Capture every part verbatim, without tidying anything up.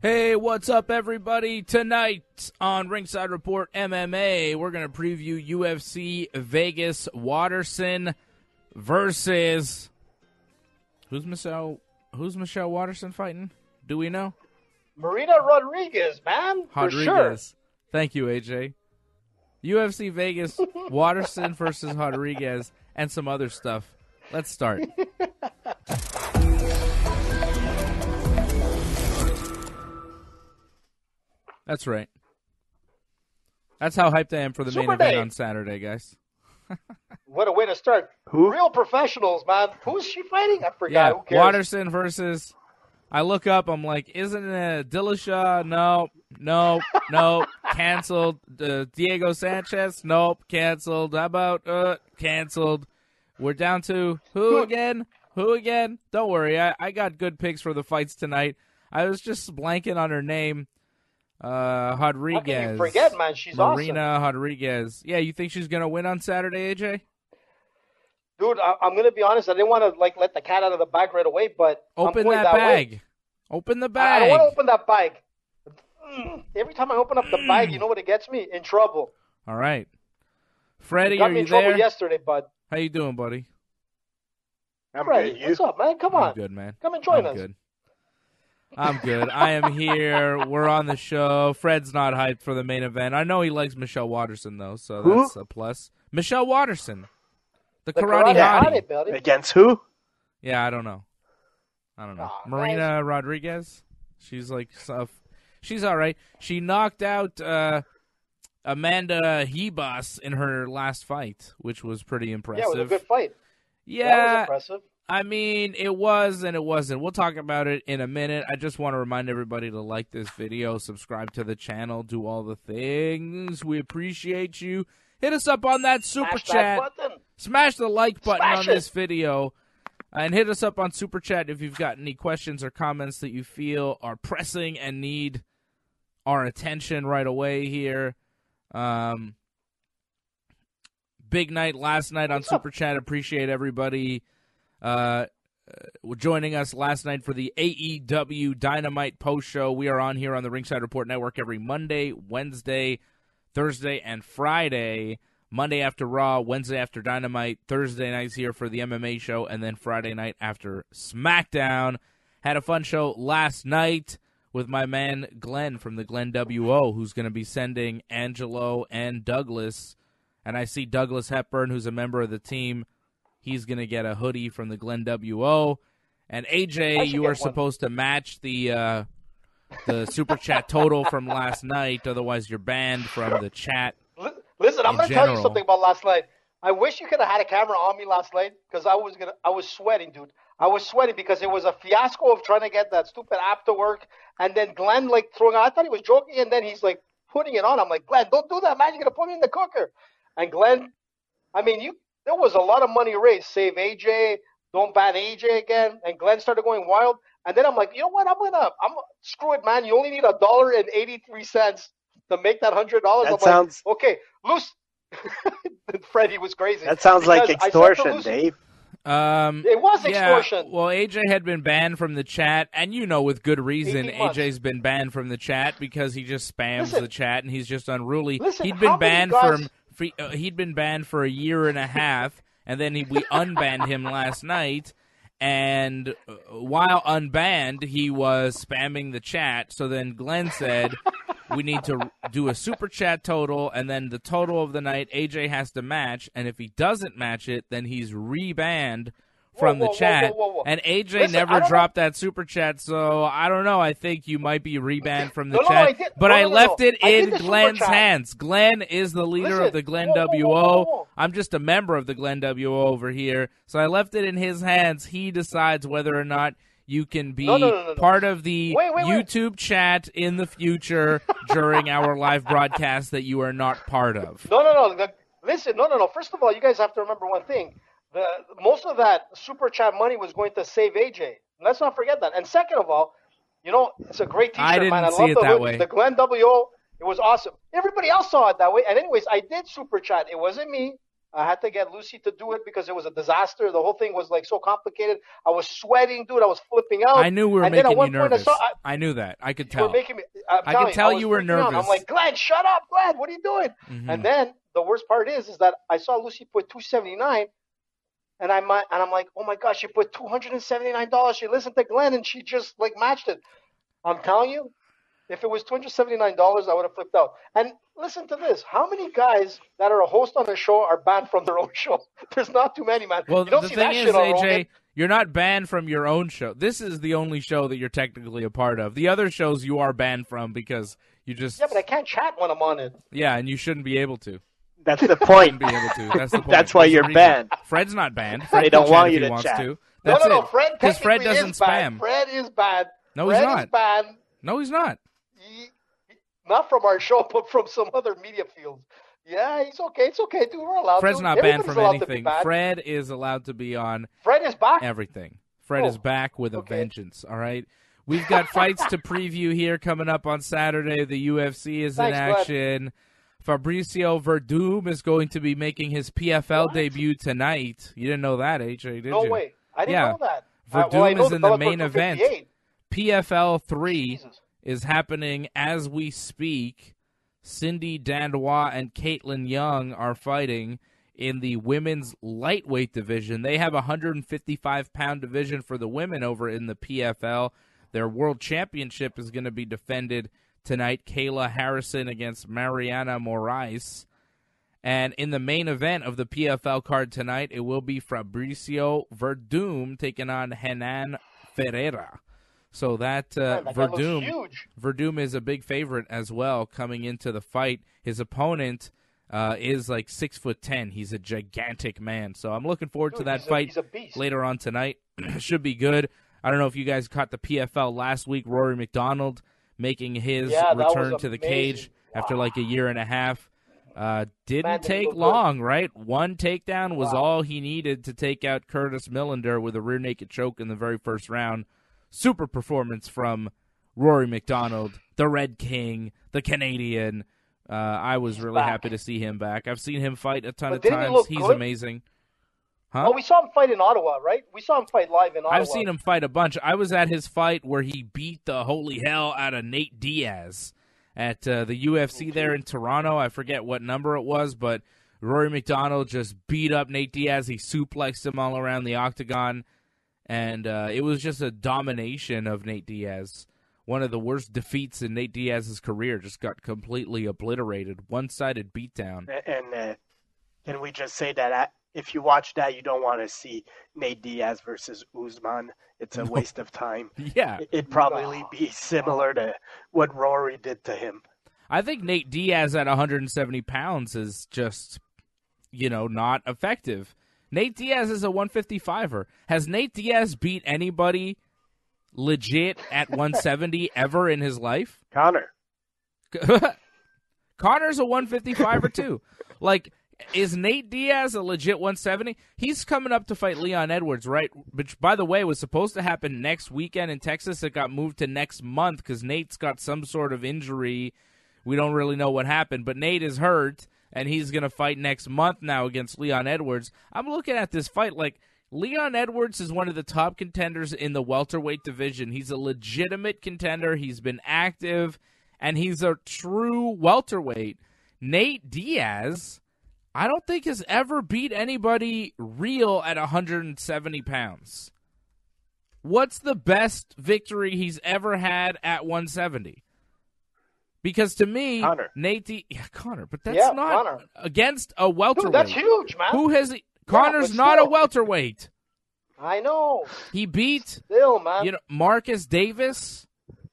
Hey, what's up, everybody? Tonight on Ringside Report M M A, we're going to preview U F C Vegas Waterson versus... Who's Michelle, who's Michelle Waterson fighting? Do we know? Marina Rodriguez, man. For Rodriguez. Sure. Thank you, A J. U F C Vegas Waterson versus Rodriguez and some other stuff. Let's start. That's right. That's how hyped I am for the Super main event Day. on Saturday, guys. What a way to start. Who? Real professionals, man. Who's she fighting? I forgot. Yeah, Who cares? Waterson versus... I look up, I'm like, isn't it Dillashaw? No, no, no, canceled. Uh, Diego Sanchez? Nope, canceled. How about, uh, canceled. We're down to who again? Who again? Don't worry, I, I got good picks for the fights tonight. I was just blanking on her name. Uh, Rodriguez. How can you forget, man? She's Marina awesome. Rodriguez. Yeah, you think she's going to win on Saturday, A J? Dude, I, I'm going to be honest. I didn't want to like let the cat out of the bag right away, but Open I'm going that, that bag. Way. Open the I, bag. I don't want to open that bag. Mm. Every time I open up the bag, you know what it gets me? In trouble. All right. Freddie, Got are me you in trouble there? yesterday, bud. How you doing, buddy? I'm Freddie, good. You? what's up, man? Come I'm on. good, man. Come and join I'm us. good. I'm good. I am here. We're on the show. Fred's not hyped for the main event. I know he likes Michelle Waterson, though, so Who? that's a plus. Michelle Waterson. The, The karate, karate hottie. hottie, buddy. Against who? Yeah, I don't know. I don't know. Aw, Marina Rodriguez. She's like, so, she's all right. She knocked out uh, Amanda Hebus in her last fight, which was pretty impressive. Yeah, it was a good fight. Yeah, That was impressive. I mean, it was and it wasn't. We'll talk about it in a minute. I just want to remind everybody to like this video, subscribe to the channel, do all the things. We appreciate you. Hit us up on that super Smash chat. that button. Smash the like button Smash on it. this video. And hit us up on super chat if you've got any questions or comments that you feel are pressing and need our attention right away here. Um, big night last night on What's up? super chat. Appreciate everybody uh, uh, joining us last night for the A E W Dynamite post show. We are on here on the Ringside Report Network every Monday, Wednesday, Thursday, and Friday. Monday after Raw, Wednesday after Dynamite, Thursday nights here for the M M A show, and then Friday night after SmackDown. Had a fun show last night with my man Glenn from the Glenn W O, who's going to be sending Angelo and Douglas. And I see Douglas Hepburn, who's a member of the team. He's going to get a hoodie from the Glenn W O. And A J, I should you get are one. supposed to match the uh, the super chat total from last night. Otherwise, you're banned from the chat. Li- Listen, I'm In going to tell you general. something about last night. I wish you could have had a camera on me last night because I was gonna. I was sweating, dude. I was sweating because it was a fiasco of trying to get that stupid app to work, and then Glenn like throwing. I thought he was joking, and then he's like putting it on. I'm like, Glenn, don't do that, man. You're gonna put me in the cooker. And Glenn, I mean, you. There was a lot of money raised. Save A J. Don't ban A J again. And Glenn started going wild. And then I'm like, you know what? I'm gonna. I'm screw it, man. You only need a dollar and eighty three cents to make that hundred dollars. That I'm sounds- like, okay, loose. Freddie was crazy. That sounds like Because I said to extortion, Lucy- Dave. Um, It was yeah, extortion. well, A J had been banned from the chat, and you know with good reason eighteen months. A J's been banned from the chat because he just spams Listen. the chat and he's just unruly. Listen, he'd how been many banned guys- from for, uh, he'd been banned for a year and a half, and then he, we unbanned him last night. And uh, while unbanned, he was spamming the chat. So then Glenn said, we need to do a super chat total, and then the total of the night A J has to match. And if he doesn't match it, then he's rebanned from Whoa, the whoa, chat. whoa, whoa, whoa. And A J Listen, I never don't dropped that super chat, so I don't know. I think you might be rebanned from the No, no, chat. I did- but no, I no, no, left no. it I did in the super Glenn's chat. hands. Glenn is the leader Listen, of the Glenn whoa, whoa, W O. whoa, whoa, whoa. I'm just a member of the Glenn W O over here, so I left it in his hands. He decides whether or not you can be No, no, no, no, no. part of the Wait, wait, wait. YouTube chat in the future during our live broadcast that you are not part of. No, no, no. the- Listen, no, no, no. First of all, you guys have to remember one thing. The most of that super chat money was going to save A J. Let's not forget that. And second of all, you know, it's a great T-shirt, I didn't man. I see love it the that hoodie. way. The Glenn W O, it was awesome. Everybody else saw it that way. And anyways, I did super chat. It wasn't me. I had to get Lucy to do it because it was a disaster. The whole thing was like so complicated. I was sweating, dude. I was flipping out. I knew we were and making then at one you point nervous. I, saw, I, I knew that. I could you were tell. making me, I'm I telling could tell I was you were freaking out. nervous. I'm like, Glenn, shut up, Glenn. What are you doing? Mm-hmm. And then the worst part is, is that I saw Lucy put two seventy-nine, and I might, and I'm like, oh my gosh, she put two hundred seventy-nine dollars. She listened to Glenn, and she just like matched it. I'm telling you, if it was two hundred seventy-nine dollars, I would have flipped out. And listen to this. How many guys that are a host on a show are banned from their own show? There's not too many, man. Well, you don't the see thing that is, shit on A J, Rogan. you're not banned from your own show. This is the only show that you're technically a part of. The other shows you are banned from because you just... Yeah, but I can't chat when I'm on it. Yeah, and you shouldn't be able to. That's the point. Shouldn't be able to. That's the point. That's why There's a you're reason. banned. Fred's not banned. Fred They can don't chat want if you he to wants chat. to. No, That's no, no. it. Fred Because Fred technically doesn't is banned. spam. Fred is banned. No, he's Fred not. is banned. No, he's not. He, not from our show, but from some other media fields. Yeah, he's okay. It's okay, dude. We're allowed Fred's to. not banned Everybody's from allowed to be anything. banned. Fred is allowed to be on Fred is back. everything. Fred Oh, is back with a okay. vengeance, all right? We've got fights to preview here coming up on Saturday. The U F C is Thanks, in Glenn. action. Fabricio Verdum is going to be making his P F L What? debut tonight. You didn't know that, H A, did No you? way. I didn't Yeah. know that. Verdum Uh, well, I know is in the Bellator main two event. fifty-eight. P F L three Jesus. is happening as we speak. Cindy Dandois and Caitlin Young are fighting in the women's lightweight division. They have a one fifty-five pound division for the women over in the P F L. Their world championship is going to be defended tonight. Kayla Harrison against Mariana Moraes. And in the main event of the P F L card tonight, it will be Fabricio Verdum taking on Henan Ferreira. So that, uh, Man, that guy looks Verdum, huge. Verdum is a big favorite as well coming into the fight. His opponent uh, is like six foot ten. He's a gigantic man. So I'm looking forward Dude, to that he's a- fight he's a beast. later on tonight. Should be good. I don't know if you guys caught the P F L last week. Rory McDonald making his Yeah, that return was to the amazing. cage after like a year and a half. Uh, didn't Man, did he take look good. long, right? One takedown was Wow. all he needed to take out Curtis Millender with a rear naked choke in the very first round. Super performance from Rory McDonald, the Red King, the Canadian. Uh, I was He's really back. happy to see him back. I've seen him fight a ton But of didn't he times. look He's good? amazing. Huh? Oh, we saw him fight in Ottawa, right? We saw him fight live in Ottawa. I've seen him fight a bunch. I was at his fight where he beat the holy hell out of Nate Diaz at uh, the U F C there in Toronto. I forget what number it was, but Rory McDonald just beat up Nate Diaz. He suplexed him all around the octagon, and uh, it was just a domination of Nate Diaz. One of the worst defeats in Nate Diaz's career. Just got completely obliterated. One-sided beatdown. And uh, can we just say that uh, if you watch that, you don't want to see Nate Diaz versus Usman. It's a waste of time. Yeah. It- It'd probably be similar to what Rory did to him. I think Nate Diaz at one hundred seventy pounds is just, you know, not effective. Nate Diaz is a one fifty-fiver. Has Nate Diaz beat anybody legit at one seventy ever in his life? Connor. Connor's a one fifty-fiver too. Like, is Nate Diaz a legit one seventy? He's coming up to fight Leon Edwards, right? Which, by the way, was supposed to happen next weekend in Texas. It got moved to next month because Nate's got some sort of injury. We don't really know what happened, but Nate is hurt, and he's going to fight next month now against Leon Edwards. I'm looking at this fight like Leon Edwards is one of the top contenders in the welterweight division. He's a legitimate contender. He's been active, and he's a true welterweight. Nate Diaz, I don't think has ever beat anybody real at one hundred seventy pounds. What's the best victory he's ever had at one seventy? Because to me, Connor. Nate Diaz, yeah, Connor, but that's Yeah, not Connor. against a welterweight. Dude, that's huge, man. Who has he? Connor's but not a still. welterweight. I know. He beat Still, man. you know Marcus Davis.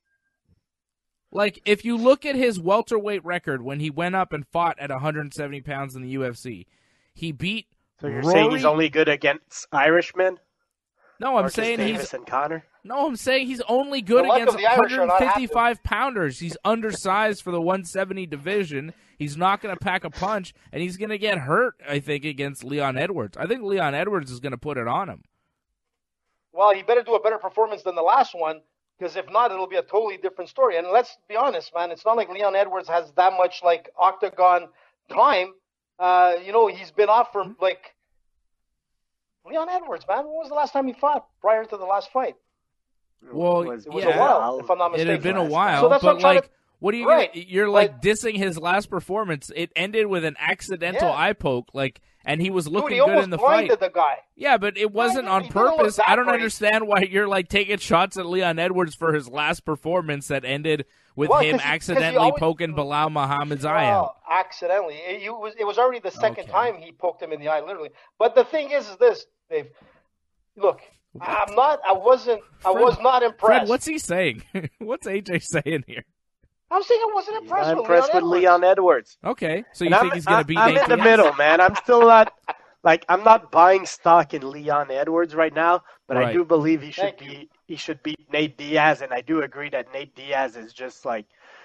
Like, if you look at his welterweight record when he went up and fought at one hundred seventy pounds in the U F C, he beat So you're Rory. saying he's only good against Irishmen? no, I'm Marcus saying Davis he's and Connor? no, I'm saying he's only good The luck against of the Irish are not one fifty-five pounders. He's undersized for the one seventy division. He's not going to pack a punch, and he's going to get hurt, I think, against Leon Edwards. I think Leon Edwards is going to put it on him. Well, he better do a better performance than the last one, because if not, it'll be a totally different story. And let's be honest, man, it's not like Leon Edwards has that much like octagon time. Uh, you know, he's been off for like Leon Edwards, man. When was the last time he fought prior to the last fight? Well, it was, It was yeah. a while, if I'm not It mistaken. had been a last while, So that's what but I'm trying like, to- what are you Right. gonna? You're like Like- dissing his last performance. It ended with an accidental Yeah. eye poke, like, and he was Dude, looking he good almost in the blinded fight. the guy. Yeah, but it wasn't he on didn't look purpose. that I don't great. understand why you're like taking shots at Leon Edwards for his last performance that ended with Well, him 'cause he- 'cause he accidentally always- poking Bilal Muhammad's eye Well, out. accidentally. It, you was, it was already the second Okay. time he poked him in the eye, literally. But the thing is, is this, Dave. Look, I'm not. I wasn't. I Fred- was not impressed. Fred, what's he saying? What's A J saying here? I'm saying I wasn't He's impressed not with impressed Leon with Edwards. Leon Edwards. Okay, so you And think I'm, he's going I- to beat I'm Nate in the Diaz? middle, man. I'm still not like I'm not buying stock in Leon Edwards right now, but Right. I do believe he should Thank you. be he should beat Nate Diaz, and I do agree that Nate Diaz is just like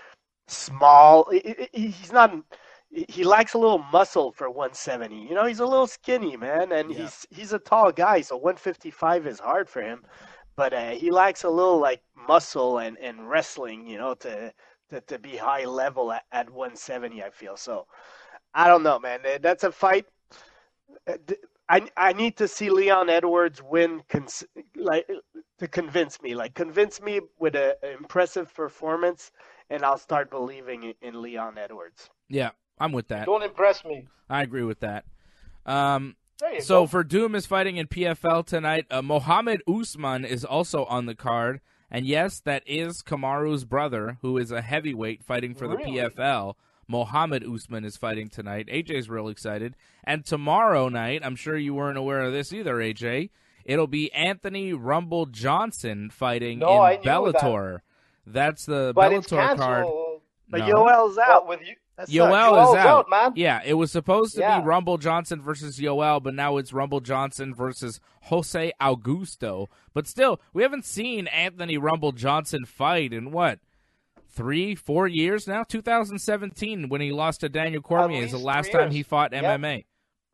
small. He- he- He's not. He lacks a little muscle for one seventy. You know, he's a little skinny, man, and Yeah. he's he's a tall guy, so one fifty-five is hard for him. But uh, he lacks a little like muscle and, and wrestling, you know, to, to to be high level at, at one seventy. I feel so. I don't know, man. Uh, That's a fight. uh, th- I I need to see Leon Edwards win, cons- like to convince me, like convince me with a, an impressive performance, and I'll start believing in, in Leon Edwards. Yeah, I'm with that. Don't impress me. I agree with that. Um, There you so go. for Doom is fighting in P F L tonight. Uh, Mohammed Usman is also on the card, and yes, that is Kamaru's brother, who is a heavyweight fighting for the Really? P F L. Mohammed Usman is fighting tonight. A J's real excited. And tomorrow night, I'm sure you weren't aware of this either, A J. It'll be Anthony Rumble Johnson fighting No, I in knew that. Bellator. That's the but it's Bellator canceled. card. But No. Yoel's out. Well, with you, That sucks. Yoel Yoel's is out. out, man. Yeah, it was supposed to Yeah. be Rumble Johnson versus Yoel, but now it's Rumble Johnson versus Jose Augusto. But still, we haven't seen Anthony Rumble Johnson fight in what? Three, four years now? two thousand seventeen, when he lost to Daniel Cormier, is the least last three time years. he fought Yeah. M M A.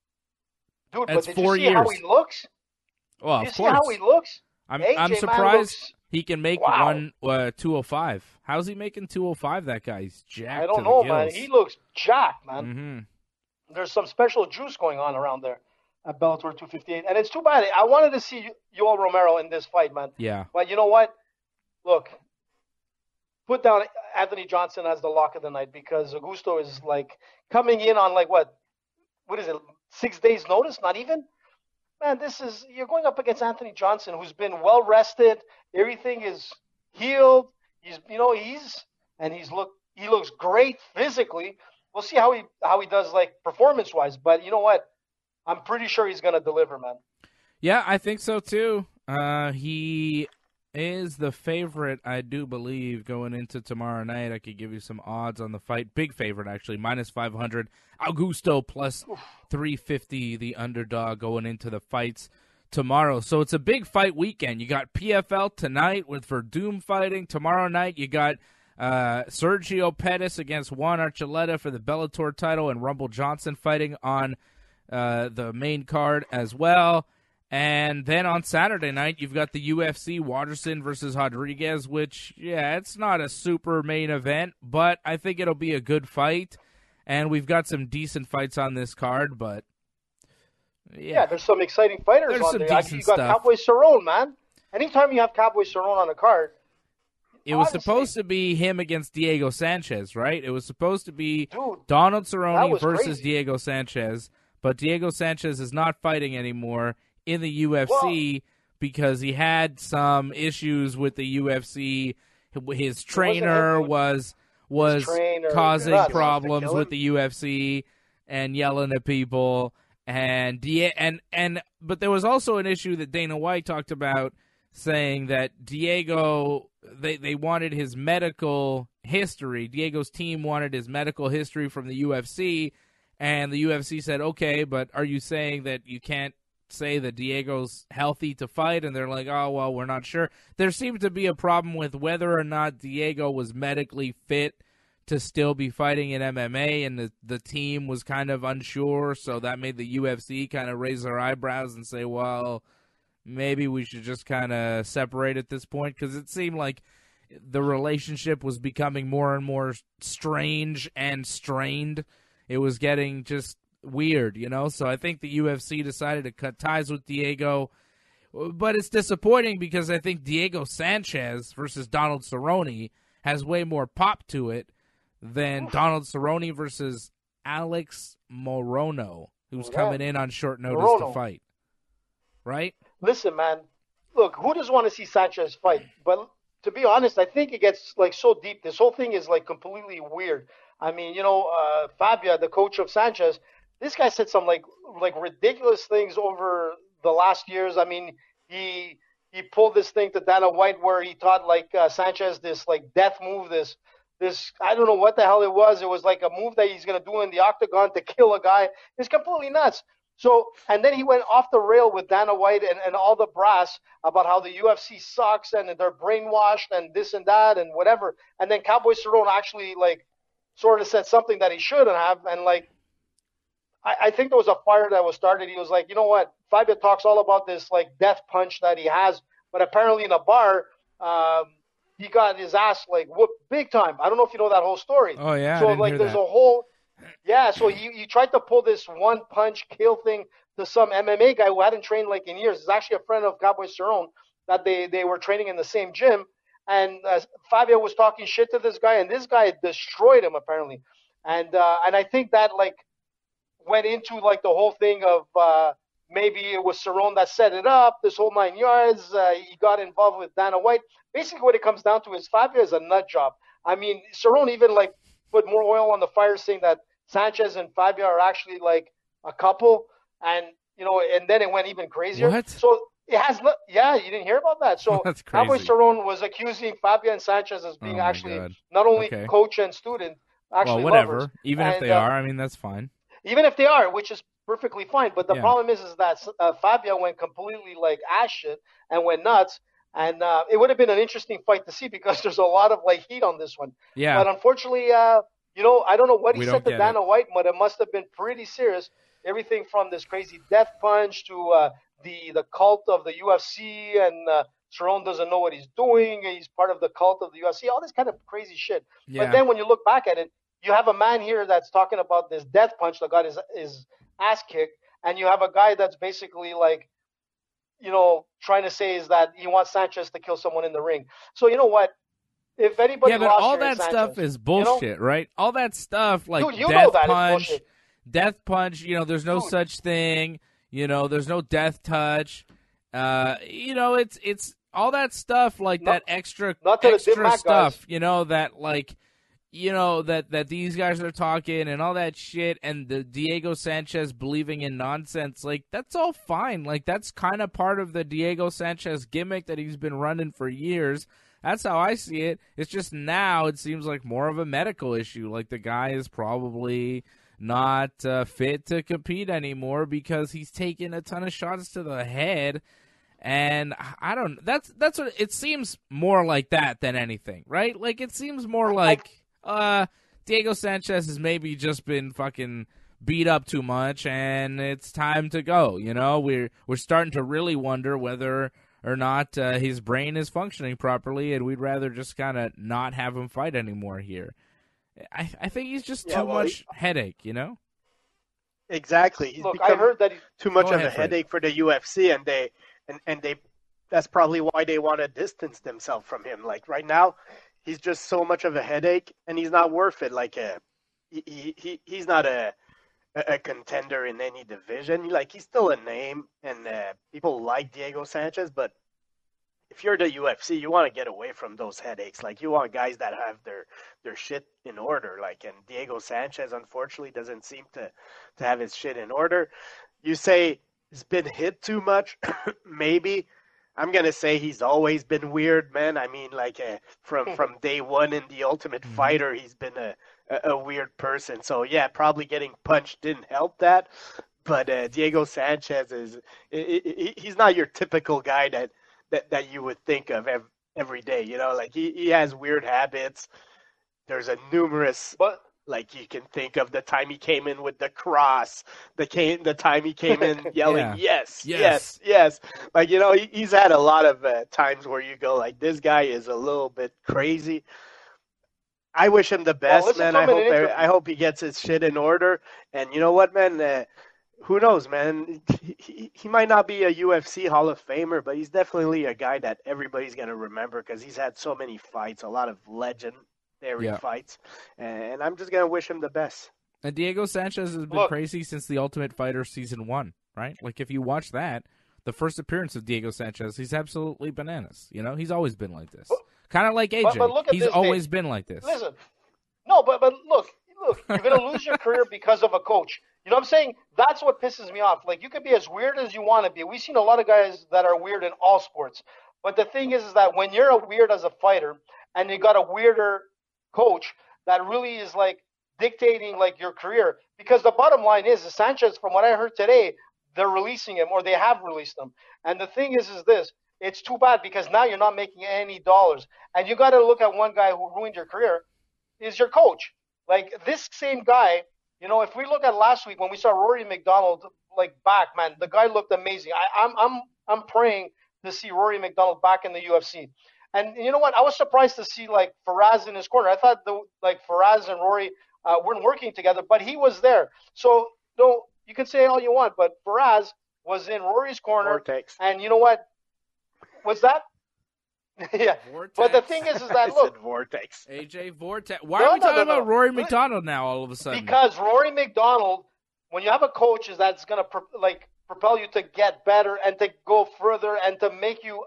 Dude, That's but did four you see how years. he looks? Well, Did you of see course. how he looks? I'm, A J, I'm man, surprised looks- he can make Wow. one uh, two oh five. How's he making two oh five, that guy? He's jacked I don't to know, the man. gills. He looks jacked, man. Mm-hmm. There's some special juice going on around there at Bellator two fifty-eight, and it's too bad. I wanted to see Yoel Romero in this fight, man. Yeah. But you know what? Look, put down Anthony Johnson as the lock of the night because Augusto is like coming in on like what? What is it? Six days notice? Not even. Man, this is you're going up against Anthony Johnson, who's been well rested. Everything is healed. He's, you know, he's and he's look he looks great physically. We'll see how he how he does like performance wise. But you know what? I'm pretty sure he's gonna deliver, man. Yeah, I think so too. Uh, he is the favorite, I do believe, going into tomorrow night. I could give you some odds on the fight. Big favorite, actually, minus five hundred. Augusto plus three fifty, the underdog going into the fights tomorrow. So it's a big fight weekend. You got P F L tonight with Verdum fighting. Tomorrow night you got uh, Sergio Pettis against Juan Archuleta for the Bellator title, and Rumble Johnson fighting on uh, the main card as well. And then on Saturday night, you've got the U F C Waterson versus Rodriguez, which, yeah, it's not a super main event, but I think it'll be a good fight. And we've got some decent fights on this card, but Yeah, yeah, there's some exciting fighters There's on some there. I- decent You got stuff. Cowboy Cerrone, man. Anytime you have Cowboy Cerrone on a card, it was honestly- supposed to be him against Diego Sanchez, right? It was supposed to be dude, Donald That Cerrone was versus crazy. Diego Sanchez, but Diego Sanchez is not fighting anymore in the U F C because he had some issues with the U F C. His trainer him. was was trainer, causing nuts. problems Kill with him? the U F C and yelling at people, and Die- and and but there was also an issue that Dana White talked about, saying that Diego they they wanted his medical history. Diego's team wanted his medical history from the U F C, and the U F C said, okay, but are you saying that you can't say that Diego's healthy to fight? And they're like, oh, well, we're not sure. There seemed to be a problem with whether or not Diego was medically fit to still be fighting in M M A, and the, the team was kind of unsure, so that made the U F C kind of raise their eyebrows and say, well, maybe we should just kind of separate at this point, because it seemed like the relationship was becoming more and more strange and strained. It was getting just weird, you know? So I think the U F C decided to cut ties with Diego. But it's disappointing because I think Diego Sanchez versus Donald Cerrone has way more pop to it than Donald Cerrone versus Alex Morono, who's Yeah. coming in on short notice Morono. to fight. Right? Listen, man. Look, who doesn't want to see Sanchez fight? But to be honest, I think it gets like so deep. This whole thing is like completely weird. I mean, you know, uh, Fabia, the coach of Sanchez, this guy said some like like ridiculous things over the last years. I mean, he he pulled this thing to Dana White where he taught like uh, Sanchez this like death move, this this I don't know what the hell it was. It was like a move that he's gonna do in the octagon to kill a guy. It's completely nuts. So and then he went off the rail with Dana White and, and all the brass about how the U F C sucks and they're brainwashed and this and that and whatever. And then Cowboy Cerrone actually like sort of said something that he shouldn't have, and like I, I think there was a fire that was started. He was like, you know what, Fabio talks all about this like death punch that he has, but apparently in a bar, um, he got his ass like whooped big time. I don't know if you know that whole story. Oh, yeah. I So didn't like hear there's that. a whole yeah. So he he tried to pull this one punch kill thing to some M M A guy who hadn't trained like in years. It's actually a friend of Cowboy Cerrone that they they were training in the same gym. And uh, Fabio was talking shit to this guy, and this guy destroyed him apparently. And uh, and I think that like went into like the whole thing of uh, maybe it was Cerrone that set it up, this whole nine yards. Uh, he got involved with Dana White. Basically, what it comes down to is Fabio is a nut job. I mean, Cerrone even like put more oil on the fire, saying that Sanchez and Fabio are actually like a couple, and you know, and then it went even crazier. What? So it has, yeah, you didn't hear about that. So That's Cowboy crazy. Cerrone was accusing Fabio and Sanchez as being Oh, my actually God. not only Okay. coach and student, actually Well, whatever. lovers. Even if And, they uh, are, I mean, that's fine. Even if they are, which is perfectly fine. But the Yeah. problem is, is that uh, Fabio went completely like ass shit and went nuts. And uh, it would have been an interesting fight to see because there's a lot of like heat on this one. Yeah. But unfortunately, uh, you know, I don't know what he We said don't to get Dana White, but it must have been pretty serious. Everything from this crazy death punch to uh, the the cult of the U F C, and uh, Cerrone doesn't know what he's doing. He's part of the cult of the U F C. All this kind of crazy shit. Yeah. But then when you look back at it, you have a man here that's talking about this death punch that got his his ass kicked, and you have a guy that's basically like, you know, trying to say is that he wants Sanchez to kill someone in the ring. So you know what? If anybody Yeah, but lost all here, that it's stuff Sanchez. is bullshit, right? All that stuff like Dude, you death know that is punch, bullshit. death punch. You know, there's no Dude. such thing. You know, there's no death touch. Uh, you know, it's it's all that stuff like Not- that extra not to the extra Dim Mak stuff. guys. You know that like. You know, that, that these guys are talking and all that shit, and the Diego Sanchez believing in nonsense, like, that's all fine. Like, that's kind of part of the Diego Sanchez gimmick that he's been running for years. That's how I see it. It's just now it seems like more of a medical issue. Like, the guy is probably not uh, fit to compete anymore because he's taking a ton of shots to the head. And I don't, that's, that's what, it seems more like that than anything, right? Like, it seems more like... Uh, Diego Sanchez has maybe just been fucking beat up too much, and it's time to go. You know, we're we're starting to really wonder whether or not uh, his brain is functioning properly, and we'd rather just kind of not have him fight anymore here. I I think he's just Yeah, too well, much headache. You know. Exactly. He's Look, I become heard that he, too much Go of ahead, a Fred. headache for the U F C, and they and, and they that's probably why they want to distance themselves from him. Like right now, he's just so much of a headache, and he's not worth it. Like a, he, he he's not a a contender in any division. Like he's still a name, and uh, people like Diego Sanchez, but if you're the U F C, you want to get away from those headaches. Like you want guys that have their their shit in order. Like, and Diego Sanchez unfortunately doesn't seem to to have his shit in order. You say he's been hit too much, maybe. I'm gonna say he's always been weird, man. I mean, like uh, from from day one in The Ultimate Mhm. Fighter, he's been a, a a weird person. So yeah, probably getting punched didn't help that. But uh, Diego Sanchez is he- he- he's not your typical guy that that, that you would think of ev- every day. You know, like he, he has weird habits. There's a numerous but like you can think of the time he came in with the cross, the came the time he came in yelling Yeah. yes, Yes. yes, yes. Like you know, he, he's had a lot of uh, times where you go like, this guy is a little bit crazy. I wish him the best, well, man. I hope inter- I hope he gets his shit in order. And you know what, man? Uh, who knows, man? He, he might not be a U F C Hall of Famer, but he's definitely a guy that everybody's gonna remember because he's had so many fights, a lot of legendary Yeah. fights. And I'm just gonna wish him the best. And Diego Sanchez has been Look. crazy since The Ultimate Fighter season one, right? Like if you watch that, the first appearance of Diego Sanchez, he's absolutely bananas. You know, he's always been like this. Kind of like A J. But- but look at he's this, always Dave. been like this. Listen, no, but but look, look, you're gonna lose your career because of a coach. You know what I'm saying? That's what pisses me off. Like you could be as weird as you want to be. We've seen a lot of guys that are weird in all sports. But the thing is, is that when you're a weird as a fighter and you got a weirder coach that really is like dictating like your career, because the bottom line is, is Sanchez, from what I heard today, they're releasing him or they have released him. And the thing is, is this. It's too bad because now you're not making any dollars. And you got to look at one guy who ruined your career is your coach. Like this same guy, you know, if we look at last week when we saw Rory McDonald like back, man, the guy looked amazing. I, I'm I'm I'm praying to see Rory McDonald back in the U F C. And you know what? I was surprised to see like Faraz in his corner. I thought the like Faraz and Rory uh, weren't working together, but he was there. So no, you can say all you want, but Faraz was in Rory's corner. Vortex. And you know what? What's that? yeah. Vortex. But the thing is, is I that look, said Vortex. A J Vortex. Why No, are we no, talking no, no. about Rory Li- McDonald now all of a sudden? because Rory McDonald, when you have a coach is that's gonna pro- like propel you to get better and to go further and to make you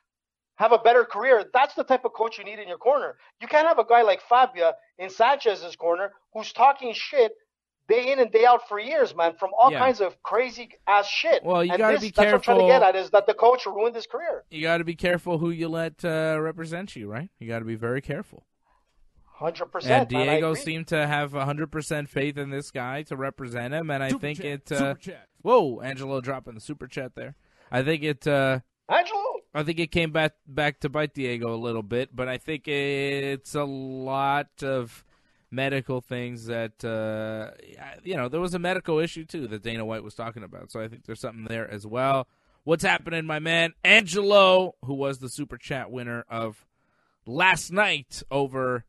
have a better career, that's the type of coach you need in your corner. You can't have a guy like Fabia in Sanchez's corner who's talking shit day in and day out for years, man, from all Yeah. kinds of crazy ass shit. Well, you and gotta this, be that's what I'm trying to careful. get at is that the coach ruined his career. You got to be careful who you let uh, represent you, right? You got to be very careful. Hundred percent. And Diego seemed to have one hundred percent faith in this guy to represent him, and I Super think chat, it. Uh, super chat. whoa, Angelo dropping the super chat there. I think it. Uh, Angelo. I think it came back back to bite Diego a little bit, but I think it's a lot of medical things that uh, you know. There was a medical issue too that Dana White was talking about, so I think there's something there as well. What's happening, my man Angelo, who was the super chat winner of last night over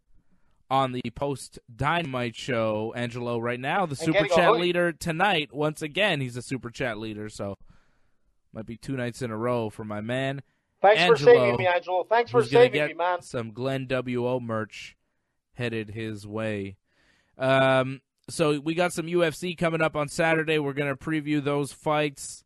on the Post Dynamite show? Angelo, right now the super getting a chat hoodie. leader tonight. Once again, he's a super chat leader, so might be two nights in a row for my man. Thanks Angelo, for saving me, Angelo. Thanks for who's gonna saving get me, man. some Glenn W O merch headed his way. Um, so we got some U F C coming up on Saturday. We're going to preview those fights.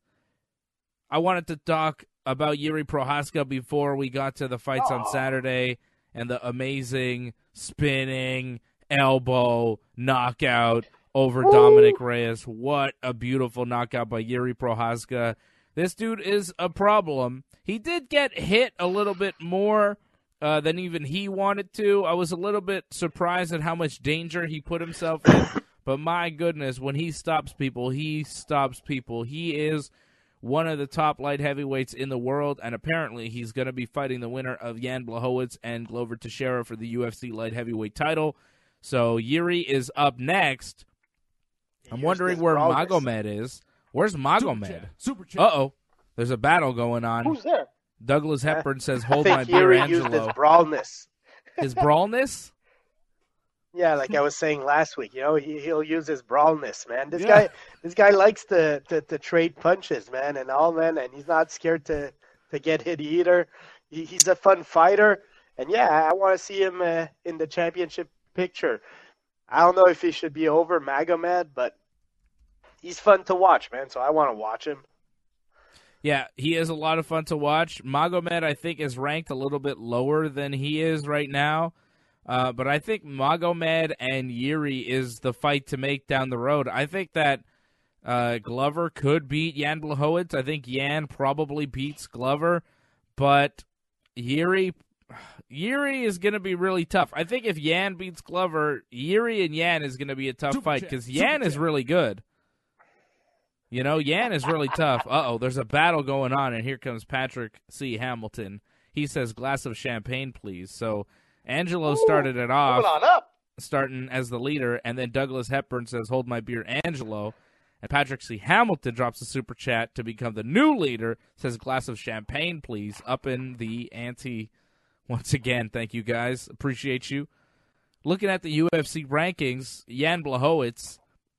I wanted to talk about Yuri Prohaska before we got to the fights on Oh. Saturday and the amazing spinning elbow knockout over Dominic Reyes. What a beautiful knockout by Yuri Prohaska. This dude is a problem. He did get hit a little bit more uh, than even he wanted to. I was a little bit surprised at how much danger he put himself in. But my goodness, when he stops people, he stops people. He is one of the top light heavyweights in the world, and apparently he's going to be fighting the winner of Jan Blachowicz and Glover Teixeira for the U F C light heavyweight title. So Yuri is up next. I'm Here's wondering this where progress. Magomed is. Where's Super Magomed? chat, super chat. Uh-oh. There's a battle going on. Who's there? Douglas Hepburn says, I hold think my beer, Yuri used his Angelo. brawlness. His brawlness? Yeah, like I was saying last week, you know, he, he'll use his brawlness, man. This Yeah. guy, this guy likes to, to, to trade punches, man, and all, man, and he's not scared to, to get hit either. He, he's a fun fighter, and yeah, I want to see him uh, in the championship picture. I don't know if he should be over Magomed, but he's fun to watch, man. So I want to watch him. Yeah, he is a lot of fun to watch. Magomed, I think, is ranked a little bit lower than he is right now. Uh, but I think Magomed and Yuri is the fight to make down the road. I think that uh, Glover could beat Jan Blachowicz. I think Jan probably beats Glover. But Yuri Yuri is going to be really tough. I think if Jan beats Glover, Yuri and Jan is going to be a tough Super fight chat, because super Jan is chat. really good. You know, Yan is really tough. Uh-oh, there's a battle going on, and here comes Patrick C. Hamilton. He says, glass of champagne, please. So Angelo Ooh, started it off, Moving on up. starting as the leader, and then Douglas Hepburn says, hold my beer, Angelo. And Patrick C. Hamilton drops a super chat to become the new leader, says, glass of champagne, please, up in the ante. Once again, thank you, guys. Appreciate you. looking at the U F C rankings, Jan Blachowicz,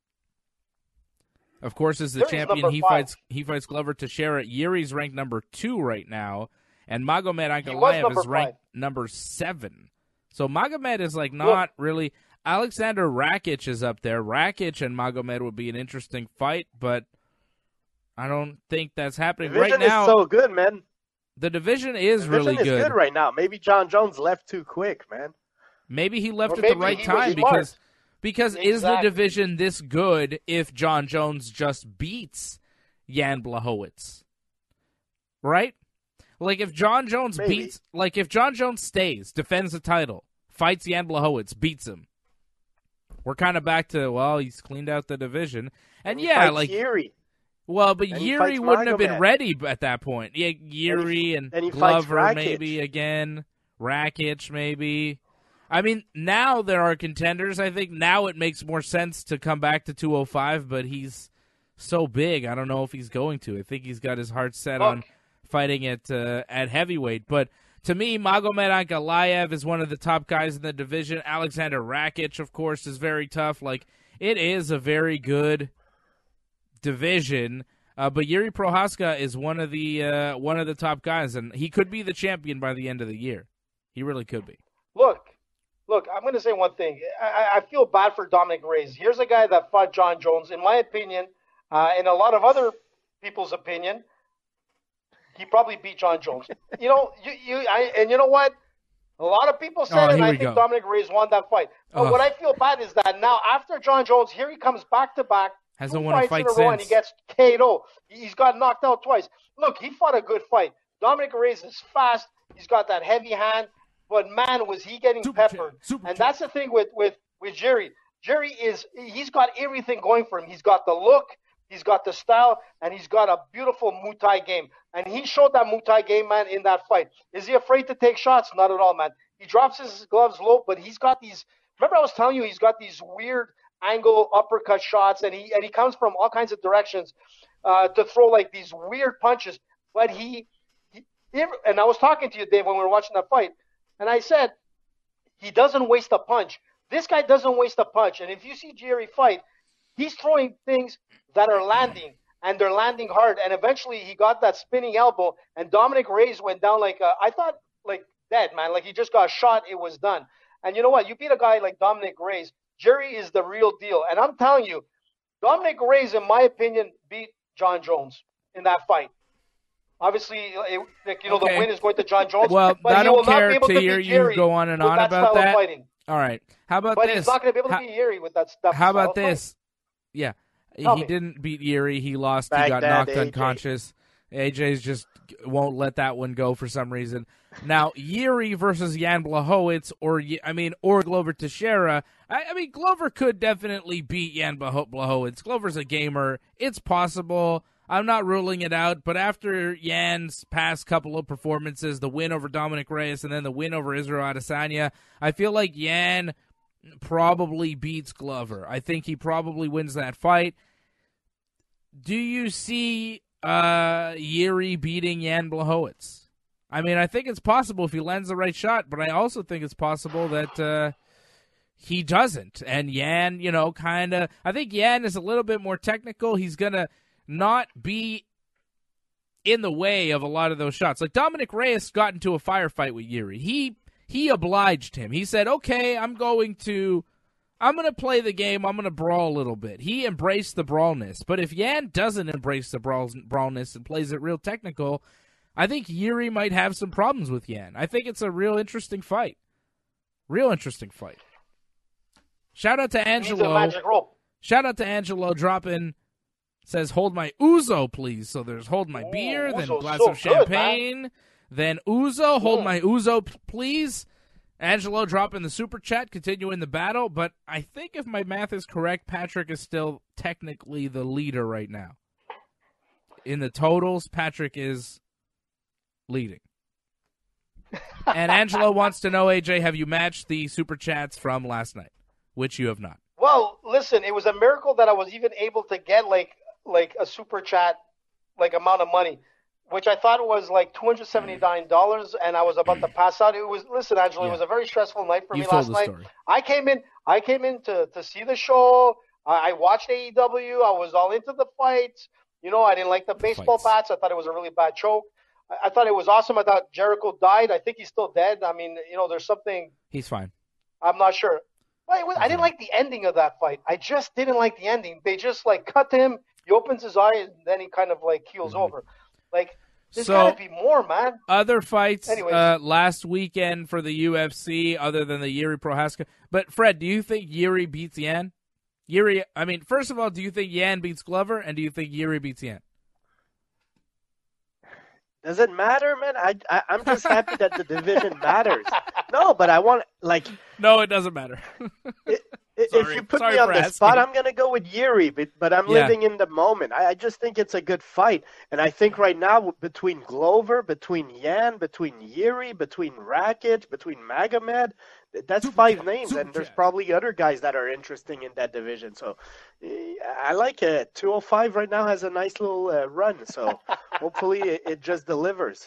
of course, is the Yuri's champion. He number five. fights he fights Glover Teixeira. Yuri's ranked number two right now, and Magomed He was Ankalaev number is ranked five. number seven. So Magomed is like not really. Alexander Rakic is up there. Rakic and Magomed would be an interesting fight, but I don't think that's happening Division right now. is so good, man. The division is Division really is good. good right now. Maybe John Jones left too quick, man. Maybe he left Or at the maybe right he was time smart. because because is the Exactly. division this good if John Jones just beats Jan Blachowicz? Right? Like if John Jones Maybe. beats like if John Jones stays, defends the title, fights Jan Blachowicz, beats him. We're kind of back to, well, he's cleaned out the division. And He yeah, fights like Yuri. well, but And he Yuri fights wouldn't have been Magomed. ready at that point. Yeah, Yuri and, and he fights Glover Rakic. maybe again. Rakic maybe. I mean, now there are contenders. I think now it makes more sense to come back to two oh five, but he's so big. I don't know if he's going to. I think he's got his heart set Look. on fighting at uh, at heavyweight. But to me, Magomed Ankalaev is one of the top guys in the division. Alexander Rakic, of course, is very tough. Like, it is a very good division. Uh, but Yuri Prohaska is one of the uh, one of the top guys, and he could be the champion by the end of the year. He really could be. Look, look, I'm going to say one thing. I, I feel bad for Dominic Reyes. Here's a guy that fought John Jones. In my opinion, uh, in a lot of other people's opinion, he probably beat John Jones. You know, you, you, I, and you know what? A lot of people said Oh, it, and here I we think go. Dominic Reyes won that fight. But Ugh. what I feel bad is that now, after John Jones, here he comes back to back. Hasn't two won a fights fight in a row, since. and he gets K O. He's got knocked out twice. Look, he fought a good fight. Dominic Reyes is fast. He's got that heavy hand. But man, was he getting Super peppered? chat, super and chat. that's the thing with with with Jerry. Jerry is he's got everything going for him. He's got the look, he's got the style, and he's got a beautiful Muay Thai game. And he showed that Muay Thai game, man, in that fight. Is he afraid to take shots? Not at all, man. He drops his gloves low, but he's got these. Remember, I was telling you, he's got these weird angle uppercut shots, and he and he comes from all kinds of directions uh, to throw like these weird punches. But he, he, and I was talking to you, Dave, when we were watching that fight, and I said he doesn't waste a punch. This guy doesn't waste a punch, and if you see Jerry fight, he's throwing things that are landing, and they're landing hard. And eventually, he got that spinning elbow, and Dominic Reyes went down like a, I thought like dead, man. Like he just got shot. It was done. And you know what? You beat a guy like Dominic Reyes. Jerry is the real deal. And I'm telling you, Dominic Reyes, in my opinion, beat John Jones in that fight. Obviously, it, like, you know, Okay. the win is going to John Jones. Well, but I he don't will not care be able to to hear beat you Jerry go on and with on that about style that. Of fighting. All right. How about But this? he's not going to be able to how, beat Jerry with that stuff. how style about of fighting. this? Yeah. Tell he me. didn't beat Yuri. He lost. he Baghdad, got knocked A J. unconscious. A J's just won't let that one go for some reason. Now, Yuri versus Jan Blachowicz, or I mean, or Glover Teixeira. I, I mean, Glover could definitely beat Jan Blachowicz. Glover's a gamer. It's possible. I'm not ruling it out. But after Jan's past couple of performances, the win over Dominic Reyes and then the win over Israel Adesanya, I feel like Jan probably beats Glover. I think he probably wins that fight. Do you see uh, Yuri beating Jan Blachowicz? I mean, I think it's possible if he lands the right shot, but I also think it's possible that uh, he doesn't. And Jan, you know, kind of, I think Jan is a little bit more technical. He's going to not be in the way of a lot of those shots. Like Dominic Reyes got into a firefight with Yuri. He he obliged him. He said, okay, I'm going to I'm going to play the game. I'm going to brawl a little bit. He embraced the brawlness. But if Jan doesn't embrace the brawl, brawlness and plays it real technical, I think Yuri might have some problems with Jan. I think it's a real interesting fight. Real interesting fight. Shout out to He needs a Angelo. magic rope. Shout out to Angelo dropping, says, hold my Uzo, please. So there's hold my Ooh, beer, then Uzo's glass so of good, champagne, then Uzo, hold Mm. my Uzo, p- please. Angelo dropping the super chat, continuing the battle. But I think if my math is correct, Patrick is still technically the leader right now. In the totals, Patrick is leading. And Angelo wants to know, A J, have you matched the super chats from last night? Which you have not. Well, listen, it was a miracle that I was even able to get like like a super chat like amount of money. which I thought was like two hundred seventy-nine dollars, and I was about to pass out. It was listen, Angelo, Yeah. it was a very stressful night for You me told last the night. story. I came in, I came in to, to see the show. I, I watched A E W. I was all into the fights. You know, I didn't like the baseball Fights. bats. I thought it was a really bad choke. I, I thought it was awesome. I thought Jericho died. I think he's still dead. I mean, you know, there's something. He's fine. I'm not sure. But it was, I didn't like the ending of that fight. I just didn't like the ending. They just like cut him. He opens his eye and then he kind of like keels Mhm. over. Like there's So- got to be more, man. Other fights Anyways. uh, last weekend for the U F C, other than the Yuri Prohaska. But Fred, do you think Yuri beats Yan? Yuri, I mean, first of all, do you think Yan beats Glover, and do you think Yuri beats Yan? Does it matter, man? I, I I'm just happy that the division matters. No, but I want like No, it doesn't matter. i- if Sorry. you put Sorry me on for the asking. spot, I'm gonna go with Yuri, but but I'm Yeah. living in the moment. I, I just think it's a good fight, and I think right now between Glover, between Yan, between Yuri, between Rakic, between Magomed, th- that's Super five chat, names, super and there's chat. probably other guys that are interesting in that division. So eh, I like it. two oh five right now has a nice little uh, run, so hopefully it, it just delivers.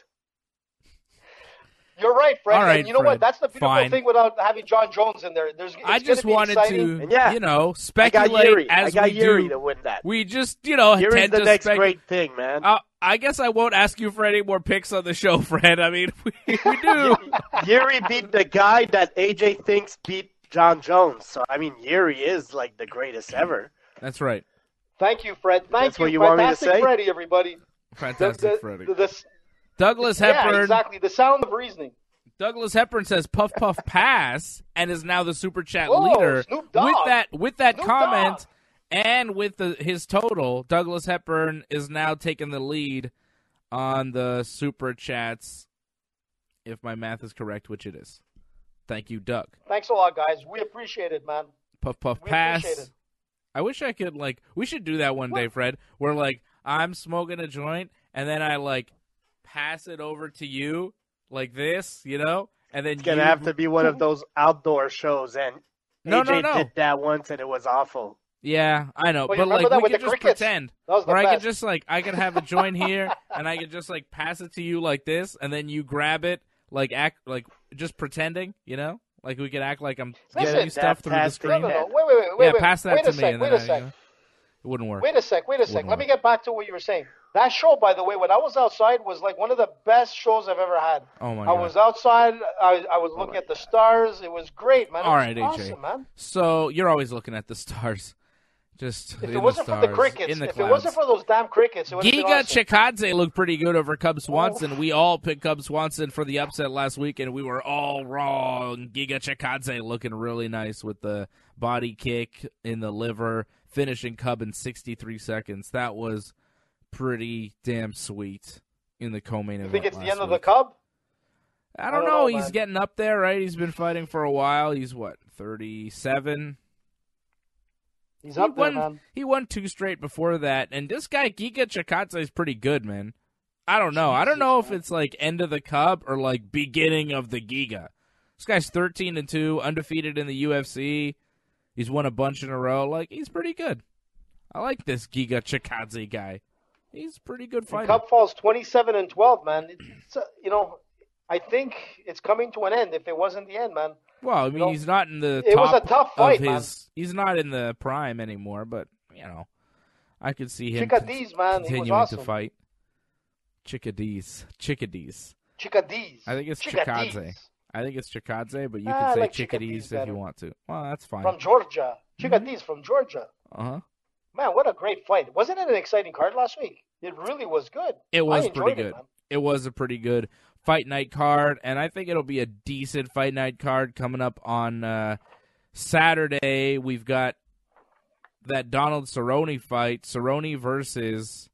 You're right, Fred. All right, and you know Fred. what? That's the beautiful Fine. thing without having John Jones in there. There's, it's I just gonna be wanted exciting. to, And yeah, you know, I got speculate Yuri. as I got we Yuri do. to win that. We just, you know, Yuri's tend the to next spec- great thing, man. Uh, I guess I won't ask you for any more picks on the show, Fred. I mean, we, we do. Yuri beat the guy that A J thinks beat John Jones. So, I mean, Yuri is like the greatest ever. That's right. Thank you, Fred. Thank That's you, what you want me to fantastic say? Freddy, everybody. The- Fantastic, the- Freddie. the- the- Douglas yeah, Hepburn. exactly. The sound of reasoning. Douglas Hepburn says Puff Puff pass and is now the super chat Whoa, leader. Snoop Dogg. With that with that Snoop comment Dogg. and with the his total, Douglas Hepburn is now taking the lead on the super chats, if my math is correct, which it is. Thank you, Doug. Thanks a lot, guys. We appreciate it, man. Puff Puff We pass. appreciate it. I wish I could like we should do that one day, Fred, where like I'm smoking a joint and then I like pass it over to you like this, you know? And then It's going to you have to be one of those outdoor shows. And No, A J no, no. did that once, and it was awful. Yeah, I know, Well, you but like remember that we with could the just crickets? pretend, That was the or I could best. just like I could have a joint here, and I could just like pass it to you like this, and then you grab it, like act like just pretending, you know, like we could act like I'm Listen, getting you stuff through the fantastic. screen. No, no, no. Wait, wait, wait, wait. Yeah, wait. pass that wait to a me, sec, and wait then a I, sec. you know, it wouldn't work. Wait a sec, wait a sec. Wouldn't Let me work. get back to what you were saying. That show, by the way, when I was outside, was like one of the best shows I've ever had. Oh my I god! was outside. I, I was looking at the stars. It was great, man. It All was right, A J. awesome, man. So you're always looking at the stars, just If in it wasn't the for the stars, crickets, in the if clouds. it wasn't for those damn crickets, it would have been Giga awesome. Chikadze looked pretty good over Cub Swanson. We all picked Cub Swanson for the upset last week, and we were all wrong. Giga Chikadze looking really nice with the body kick in the liver, finishing Cub in sixty-three seconds. That was pretty damn sweet in the co-main You event think it's the last end of the week. Cub? I don't, I don't know. know, He's man. getting up there, right? He's been fighting for a while. He's, what, thirty-seven? He's He up there, won, man. he won two straight before that, and this guy Giga Chikadze is pretty good, man. I don't know. I don't know if it's like end of the Cub or like beginning of the Giga. This guy's thirteen and two, undefeated in the U F C. He's won a bunch in a row. Like he's pretty good. I like this Giga Chikadze guy. He's a pretty good And fighter. Cub falls twenty-seven and twelve, man. It's, uh, you know, I think it's coming to an end. If it wasn't the end, man. Well, I mean, know, he's not in the it was top a tough fight, of man. his. He's not in the prime anymore, but you know, I could see him Chickadees, man, he was continuing awesome. to fight. Chickadees, Chickadees. Chickadees. I think it's Chickadees. Chikadze. I think it's Chikadze, but you Ah, can I say like Chickadees Chickadees if better. you want to. Well, that's fine. From Georgia. Mm-hmm. Chickadees from Georgia. Uh huh. Man, what a great fight. Wasn't it an exciting card last week? It really was good. It was I pretty enjoyed good. It, man. It was a pretty good fight night card, and I think it'll be a decent fight night card coming up on uh, Saturday. We've got that Donald Cerrone fight, Cerrone versus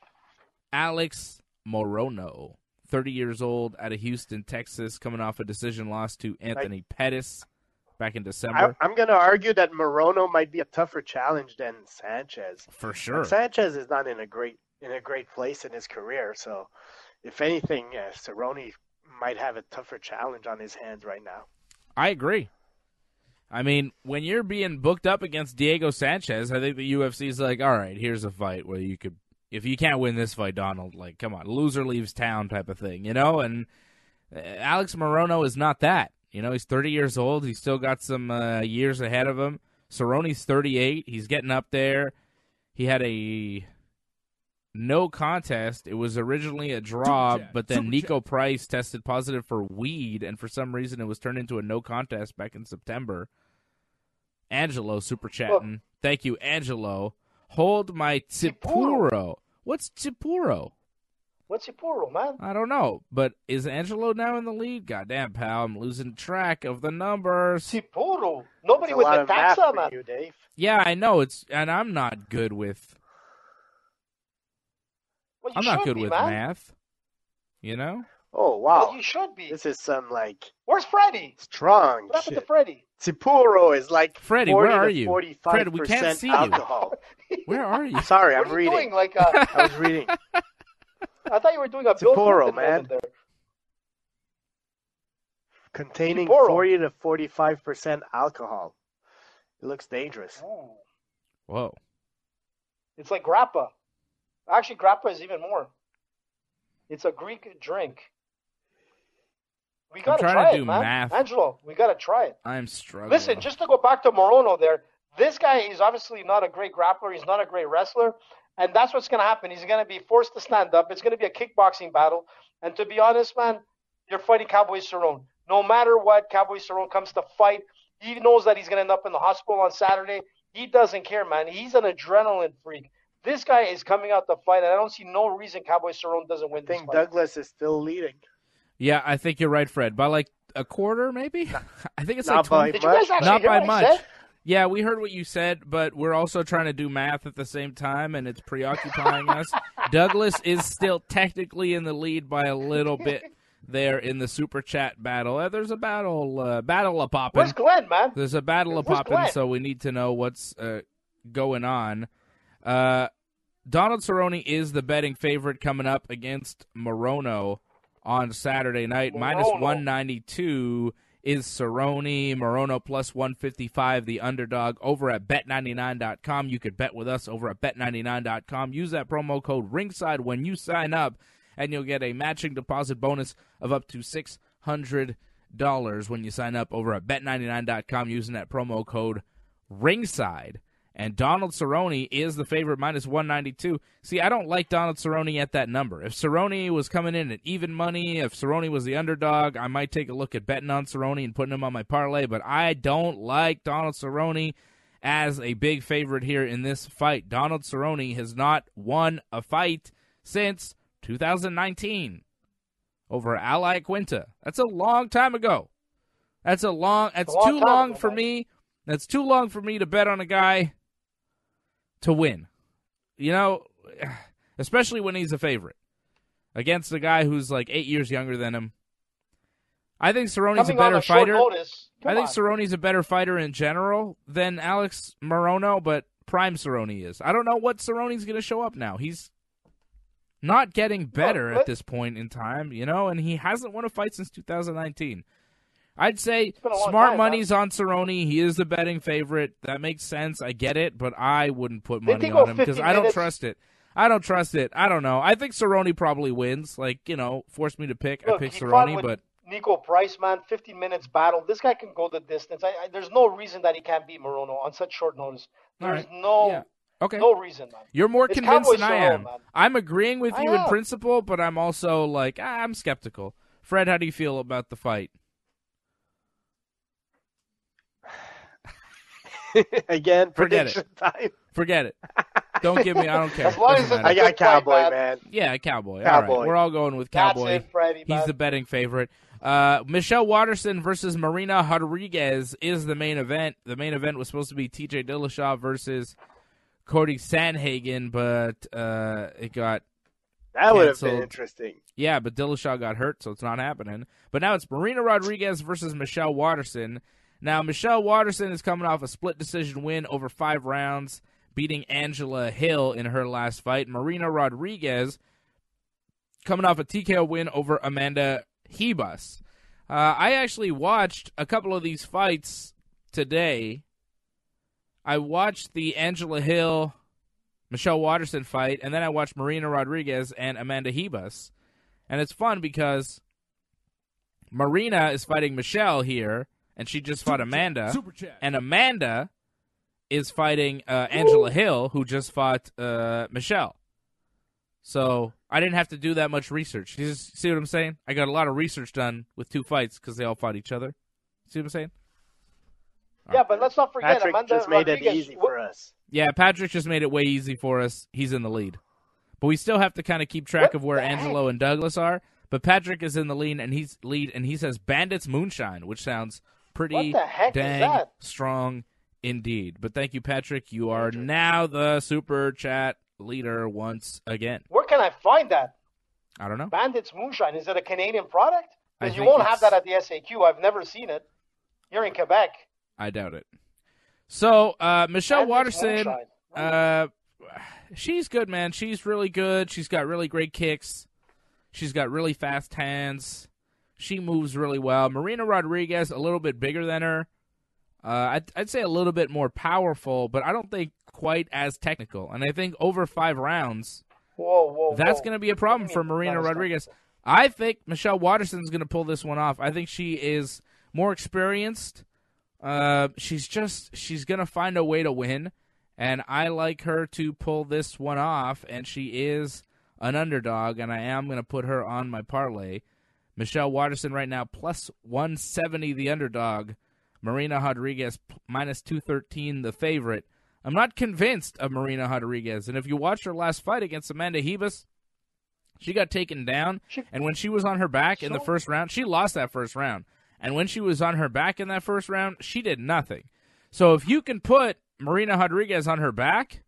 Alex Morono, thirty years old, out of Houston, Texas, coming off a decision loss to Anthony Pettis back in I, December. I'm going to argue that Morono might be a tougher challenge than Sanchez. For sure. Sanchez is not in a great in a great place in his career, so if anything, uh, Cerrone might have a tougher challenge on his hands right now. I agree. I mean, when you're being booked up against Diego Sanchez, I think the U F C is like, all right, here's a fight where you could if you can't win this fight, Donald, like, come on, loser leaves town type of thing, you know? And uh, Alex Morono is not that. You know, he's thirty years old. He's still got some uh, years ahead of him. Cerrone's thirty-eight. He's getting up there. He had a no contest. It was originally a draw, but then Nico Price tested positive for weed, and for some reason it was turned into a no contest back in September. Angelo super chatting. Thank you, Angelo. Hold my Tipuro. What's Tipuro? What's Tipuro, man? I don't know, but is Angelo now in the lead? Goddamn, pal, I'm losing track of the numbers. Tipuro. Nobody It's a with lot the of math taxa, for man. you, Dave. Yeah, I know it's, and I'm not good with. Well, you I'm not should good be, with man. math. You know. Oh, wow. Well, you should be. This is some, like, Where's Freddie? strong What happened to shit. Freddie? Tipuro is like Freddie, forty where are to you? forty-five Fred, we can't percent see you. alcohol. Where are you? Sorry, What I'm are you reading. doing? Like, uh, I was reading. I thought you were doing a Bill Sapporo, Clinton man. moment there. Containing Sapporo. forty to forty-five percent alcohol. It looks dangerous. Oh. Whoa. It's like grappa. Actually, grappa is even more. It's a Greek drink. We I'm gotta trying try to it, do man. math. Angelo, we gotta try it. I'm struggling. Listen, just to go back to Morono there, this guy is obviously not a great grappler. He's not a great wrestler. And that's what's going to happen. He's going to be forced to stand up. It's going to be a kickboxing battle. And to be honest, man, you're fighting Cowboy Cerrone. No matter what Cowboy Cerrone comes to fight, he knows that he's going to end up in the hospital on Saturday. He doesn't care, man. He's an adrenaline freak. This guy is coming out to fight, and I don't see no reason Cowboy Cerrone doesn't win I this think fight. Douglas is still leading. Yeah, I think you're right, Fred. By like a quarter, maybe. I think it's like Not by twenty. Did you guys actually Not hear by what I much. said? Yeah, we heard what you said, but we're also trying to do math at the same time, and it's preoccupying us. Douglas is still technically in the lead by a little bit there in the super chat battle. Uh, there's a battle, uh, battle a poppin'. Where's Glenn, man? There's a battle a Where's poppin', Glenn? so we need to know what's uh, going on. Uh, Donald Cerrone is the betting favorite coming up against Morono on Saturday night. Morono. Minus one ninety-two is Cerrone. Morono plus one fifty-five, the underdog, over at bet ninety-nine dot com. You could bet with us over at bet ninety-nine dot com. Use that promo code ringside when you sign up, and you'll get a matching deposit bonus of up to six hundred dollars when you sign up over at bet ninety-nine dot com using that promo code ringside. And Donald Cerrone is the favorite, minus one ninety-two. See, I don't like Donald Cerrone at that number. If Cerrone was coming in at even money, if Cerrone was the underdog, I might take a look at betting on Cerrone and putting him on my parlay, but I don't like Donald Cerrone as a big favorite here in this fight. Donald Cerrone has not won a fight since two thousand nineteen over Ally Quinta. That's a long time ago. That's a long, that's a long too time long ago, for man. me. That's too long for me to bet on a guy to win. You know, especially when he's a favorite against a guy who's like eight years younger than him. I think Cerrone's Coming a better on a short fighter. notice. Come I think on. Cerrone's a better fighter in general than Alex Morono, but prime Cerrone is. I don't know what Cerrone's going to show up now. He's not getting better Look, at this point in time, you know, and he hasn't won a fight since two thousand nineteen. I'd say been a long smart time, money's on Cerrone. He is the betting favorite. That makes sense. I get it, but I wouldn't put Didn't money he go on him because fifty I don't minutes? trust it. I don't trust it. I don't know. I think Cerrone probably wins. Like, you know, force me to pick. Look, I pick he fought Cerrone, with but Nico Price, man, fifteen minutes battle. This guy can go the distance. I, I, there's no reason that he can't beat Morono on such short notice. All There's right. no Yeah. Okay. no reason, man. You're more It's convinced Cowboy than I Cerrone, am. man. I'm agreeing with I you in am. principle, but I'm also like, ah, I'm skeptical. Fred, how do you feel about the fight? Again, Forget it. prediction time. Forget it. Don't give me. I don't care. As long Doesn't as it's matter. I got Good fight, Cowboy, man. man. Yeah, Cowboy. All Cowboy. right. We're all going with That's Cowboy. it, Freddie, He's man. the betting favorite. Uh, Michelle Watterson versus Marina Rodriguez is the main event. The main event was supposed to be T J Dillashaw versus Cody Sanhagen, but uh, it got That would have been Canceled. interesting. yeah, but Dillashaw got hurt, so it's not happening. But now it's Marina Rodriguez versus Michelle Watterson. Now, Michelle Watterson is coming off a split decision win over five rounds, beating Angela Hill in her last fight. Marina Rodriguez coming off a T K O win over Amanda Hebus. Uh, I actually watched a couple of these fights today. I watched the Angela Hill Michelle Waterson fight, and then I watched Marina Rodriguez and Amanda Ribas. And it's fun because Marina is fighting Michelle here, and she just fought Amanda. And Amanda is fighting uh, Angela Hill, who just fought uh, Michelle. So I didn't have to do that much research. You just see what I'm saying? I got a lot of research done with two fights because they all fought each other. See what I'm saying? Yeah, right. But let's not forget Patrick Amanda just made Rodriguez. it easy for us. Yeah, Patrick just made it way easy for us. He's in the lead. But we still have to kind of keep track what of where Angelo and Douglas are. But Patrick is in the lead, and he's lead, and he says Bandits Moonshine, which sounds pretty what the heck dang is that? strong indeed. But thank you, Patrick. You are now the Super Chat leader once again. Where can I find that? I don't know. Bandits Moonshine. Is it a Canadian product? I Because you think won't it's- have that at the S A Q. I've never seen it. You're in Quebec. I doubt it. So, uh, Michelle Bandits Waterson, Moonshine. uh, she's good, man. She's really good. She's got really great kicks. She's got really fast hands. She moves really well. Marina Rodriguez, a little bit bigger than her. Uh, I'd, I'd say a little bit more powerful, but I don't think quite as technical. And I think over five rounds, Whoa, whoa, that's whoa. going to be a problem for Marina That's not- Rodriguez. I think Michelle Waterson's going to pull this one off. I think she is more experienced. Uh, she's just she's going to find a way to win, and I like her to pull this one off, and she is an underdog, and I am going to put her on my parlay. Michelle Waterson right now plus one seventy the underdog. Marina Rodriguez minus two thirteen the favorite. I'm not convinced of Marina Rodriguez, and if you watch her last fight against Amanda Ribas, she got taken down, She- and when she was on her back in the So- first round, she lost that first round. And when she was on her back in that first round, she did nothing. So if you can put Marina Rodriguez on her back,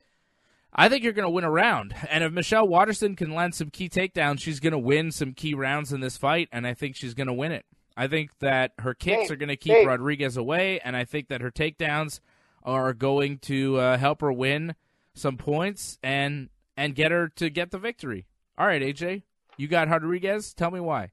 I think you're going to win a round. And if Michelle Waterson can land some key takedowns, she's going to win some key rounds in this fight, and I think she's going to win it. I think that her kicks Dave, are going to keep Dave. Rodriguez away, and I think that her takedowns are going to uh, help her win some points and and get her to get the victory. All right, A J, you got Rodriguez. Tell me why.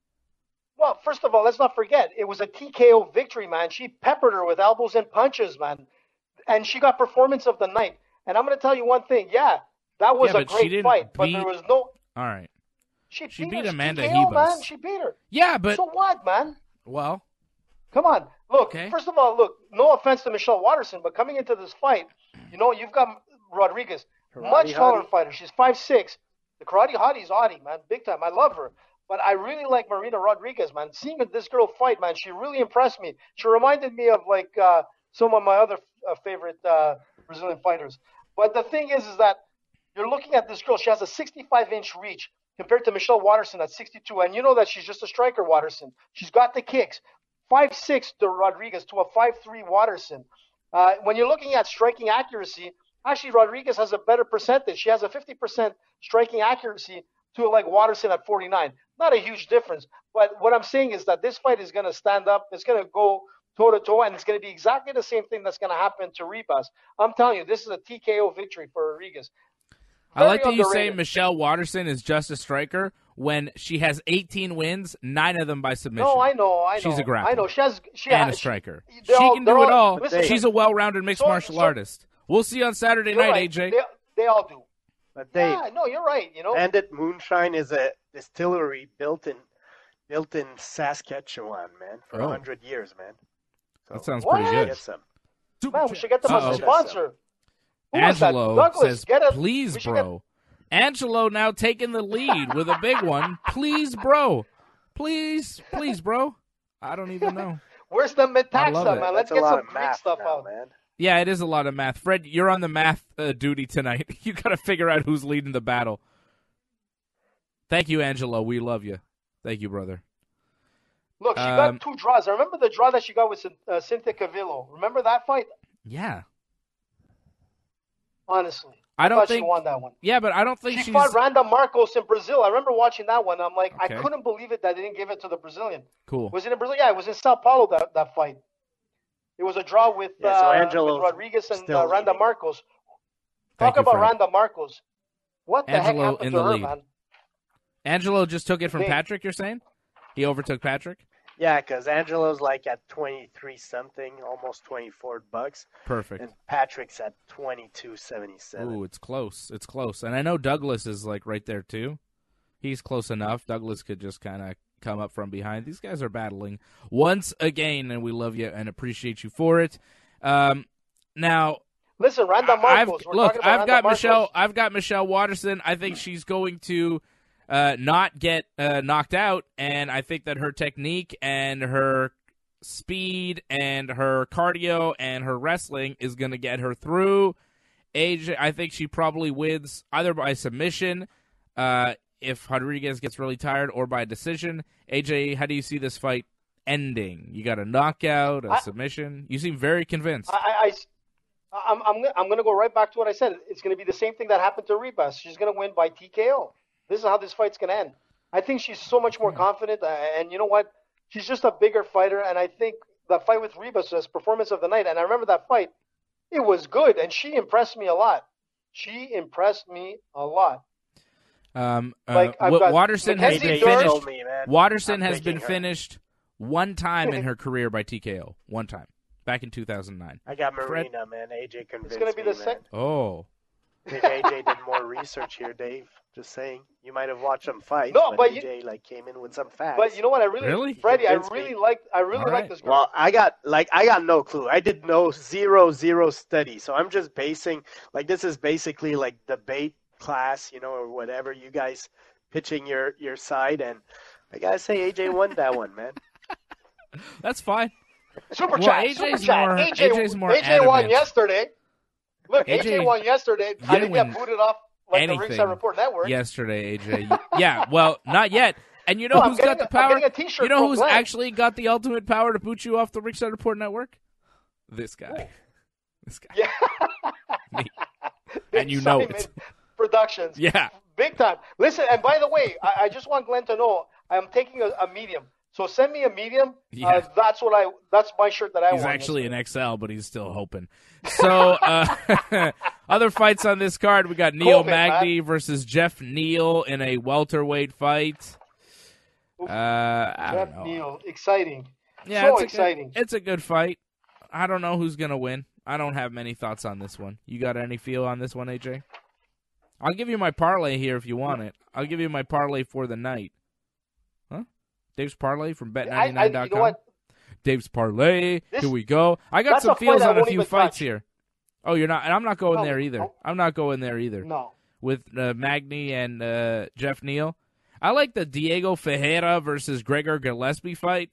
Well, first of all, let's not forget, it was a T K O victory, man. She peppered her with elbows and punches, man. And she got performance of the night. And I'm going to tell you one thing. Yeah, that was Yeah, a but she great didn't fight. But beat- there was no... All right. She, She beat, beat her. Amanda T K O, Ribas. man. She beat her. Yeah, but So what, man? well, Come on. Look, Okay. first of all, look, no offense to Michelle Waterson, but coming into this fight, you know, you've got Rodriguez, Karate much taller hottie. fighter. She's five six. The karate hottie's hottie, man, big time. I love her. But I really like Marina Rodriguez, man. Seeing this girl fight, man, she really impressed me. She reminded me of, like, uh, some of my other uh, favorite uh, Brazilian fighters. But the thing is, is that you're looking at this girl. She has a sixty-five inch reach compared to Michelle Waterson at sixty-two. And you know that she's just a striker, Waterson. She's got the kicks. five six to Rodriguez to a five three Waterson. Uh, when you're looking at striking accuracy, actually Rodriguez has a better percentage. She has a fifty percent striking accuracy to like Waterson at forty-nine. Not a huge difference. But what I'm saying is that this fight is going to stand up. It's going to go toe-to-toe, and it's going to be exactly the same thing that's going to happen to Ribas. I'm telling you, this is a T K O victory for Rodriguez. I like that Very you say underrated. Michelle Waterson is just a striker when she has eighteen wins, nine of them by submission. No, I know, I know. She's a grappler. I know. She has, she and has, a striker. She they're all- can they're do it all- all. listen, She's a well-rounded mixed so- martial so- artist. We'll see on Saturday You're night, right. A J. They, they all do. But they, Yeah, no, you're right. You know, Bandit Moonshine is a distillery built in built in Saskatchewan, man, for a Oh. hundred years, man. So That sounds What? pretty good. get some. man, we should get them as Uh-oh. a sponsor. Who was that? Angelo Douglas, says, get a, please, we should bro. Angelo now taking the lead with a big one. Please, bro. Please, please, bro. I don't even know. Get, where's the I love Metaxa, it. man? Let's That's a get lot some of Greek math stuff now, out. man. Yeah, it is a lot of math. Fred, you're on the math uh, duty tonight. You got to figure out who's leading the battle. Thank you, Angelo. We love you. Thank you, brother. Look, she Um, got two draws. I remember the draw that she got with uh, Cynthia Cavillo. Remember that fight? Yeah. Honestly, I don't thought think she won that one. Yeah, but I don't think She she's fought Randa Marcos in Brazil. I remember watching that one. I'm like, Okay. I couldn't believe it that they didn't give it to the Brazilian. cool. Was it in Brazil? Yeah, it was in Sao Paulo, that, that fight. It was a draw with, Yeah, so uh, Angelo's with Rodriguez and still uh, Randa leading. Marcos. Thank Talk you, about Fred. Randa Marcos. What the Angelo heck happened in to the her, lead. man? Angelo just took it from Hey. Patrick, you're saying? He overtook Patrick? Yeah, because Angelo's like at twenty-three something, almost twenty-four bucks, Perfect. and Patrick's at twenty-two seventy-seven. Ooh, it's close. It's close. And I know Douglas is like right there too. He's close enough. Douglas could just kind of come up from behind. These guys are battling once again, and we love you and appreciate you for it. Um, now, Listen, Randa I've, Marcos. We're look, talking about I've Randa got Marcos. Michelle. I've got Michelle Watterson. I think she's going to uh, not get uh, knocked out, and I think that her technique and her speed and her cardio and her wrestling is going to get her through. A J, I think she probably wins either by submission, uh, if Rodriguez gets really tired, or by decision. A J, how do you see this fight ending? You got a knockout, a I, submission? You seem very convinced. I, I, I, I'm, I'm, I'm going to go right back to what I said. It's going to be the same thing that happened to Ribas. She's going to win by T K O. This is how this fight's going to end. I think she's so much more confident, uh, and you know what? She's just a bigger fighter, and I think the fight with Ribas was performance of the night, and I remember that fight. It was good, and she impressed me a lot. She impressed me a lot. Um, uh, Like, I've got Watterson has Mackenzie been Dern- finished. told me, man. Watterson I'm has been picking her. finished one time in her career by T K O. One time, back in two thousand nine. I got Fred- Marina, man. A J convinced gonna be me, the man. same- Oh, I think A J did more research here, Dave. Just saying. You might have watched them fight, No, but, but A you- J like came in with some facts. But you know what? I really, Really? Freddie, I Convinced me. really like, I really All like right. this girl. Well, I got like I got no clue. I did no zero zero study, so I'm just basing like this is basically like debate class, you know, or whatever. You guys pitching your your side, and I gotta say, A J won that one, man. that's fine. Super Well, chat, A J's super chat. more- A J, A J's more A J won adamant. yesterday. Look, A A J, J won yesterday. you I didn't win get booted off like anything the Ringside Report Network. Yesterday, A J. Yeah, well, not yet. And you know No, I'm who's getting got the a- I'm power? getting a t-shirt You know from who's Glenn. actually got the ultimate power to boot you off the Ringside Report Network? This guy. This guy. Yeah. Me. And you know Simon it. Productions. Yeah. Big time. Listen, and by the way, I, I just want Glenn to know I'm taking a, a medium. So send me a medium. Yeah. Uh, that's what I. That's my shirt that I He's want. actually an X L, but he's still hoping. So, uh, other fights on this card, we got Neil COVID, man. Magny versus Jeff Neal in a welterweight fight. Uh, I Jeff don't know. Neal, exciting. Yeah, so it's a exciting. Good, it's a good fight. I don't know who's gonna win. I don't have many thoughts on this one. You got any feel on this one, A J? I'll give you my parlay here if you want it. I'll give you my parlay for the night. Huh? Dave's parlay from bet I, I, ninety-nine dot you com. know what? Dave's parlay. This- Here we go. I got that's some a fight feels I on a won't few even fights touch. here. Oh, you're not, and I'm not going No, there either. no. I'm not going there either. No. With uh, Magny and uh, Jeff Neal. I like the Diego Ferreira versus Gregor Gillespie fight.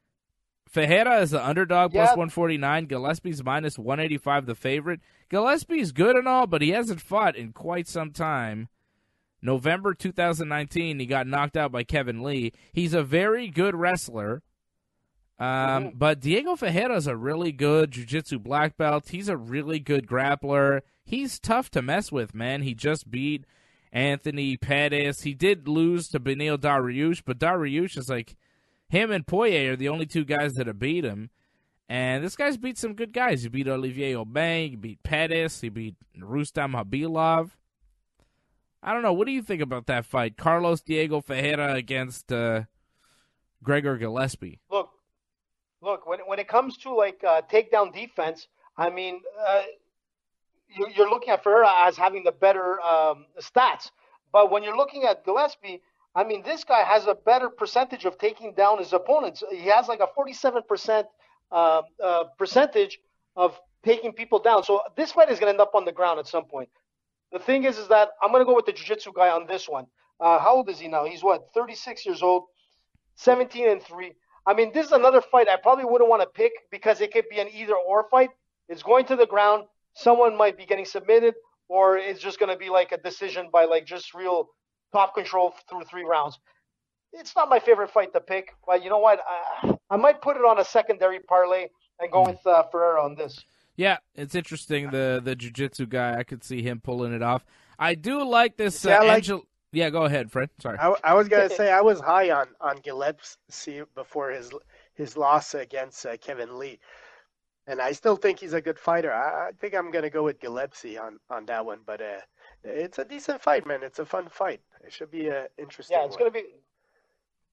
Ferreira is the underdog Yeah. plus one forty-nine. Gillespie's minus one eighty-five, the favorite. Gillespie's good and all, but he hasn't fought in quite some time. November two thousand nineteen, he got knocked out by Kevin Lee. He's a very good wrestler. Um, Mhm. But Diego Ferreira is a really good jiu-jitsu black belt. He's a really good grappler. He's tough to mess with, man. He just beat Anthony Pettis. He did lose to Beneil Dariush, but Dariush is like, him and Poirier are the only two guys that have beat him. And this guy's beat some good guys. He beat Olivier Aubin. He beat Pettis. He beat Rustam Habilov. I don't know. What do you think about that fight? Carlos Diego Ferreira against uh, Gregor Gillespie. Look, look. When when it comes to like uh, takedown defense, I mean, uh, you, you're looking at Ferreira as having the better um, stats. But when you're looking at Gillespie, I mean, this guy has a better percentage of taking down his opponents. He has like a forty-seven percent uh, uh, percentage of taking people down. So this fight is going to end up on the ground at some point. The thing is, is that I'm going to go with the jiu-jitsu guy on this one. Uh, how old is he now? He's what, thirty-six years old, seventeen and three. I mean, this is another fight I probably wouldn't want to pick because it could be an either-or fight. It's going to the ground. Someone might be getting submitted, or it's just going to be like a decision by like just real top control through three rounds. It's not my favorite fight to pick, but you know what? I, I might put it on a secondary parlay and go with uh, Ferreira on this. Yeah, it's interesting. The the jiu-jitsu guy, I could see him pulling it off. I do like this. See, I Uh, like- Angel- yeah, go ahead, Fred. Sorry. I, I was gonna say I was high on on Gillespie before his his loss against uh, Kevin Lee, and I still think he's a good fighter. I, I think I'm gonna go with Gillespie on on that one. But uh, it's a decent fight, man. It's a fun fight. It should be an interesting. Yeah, it's one. going to be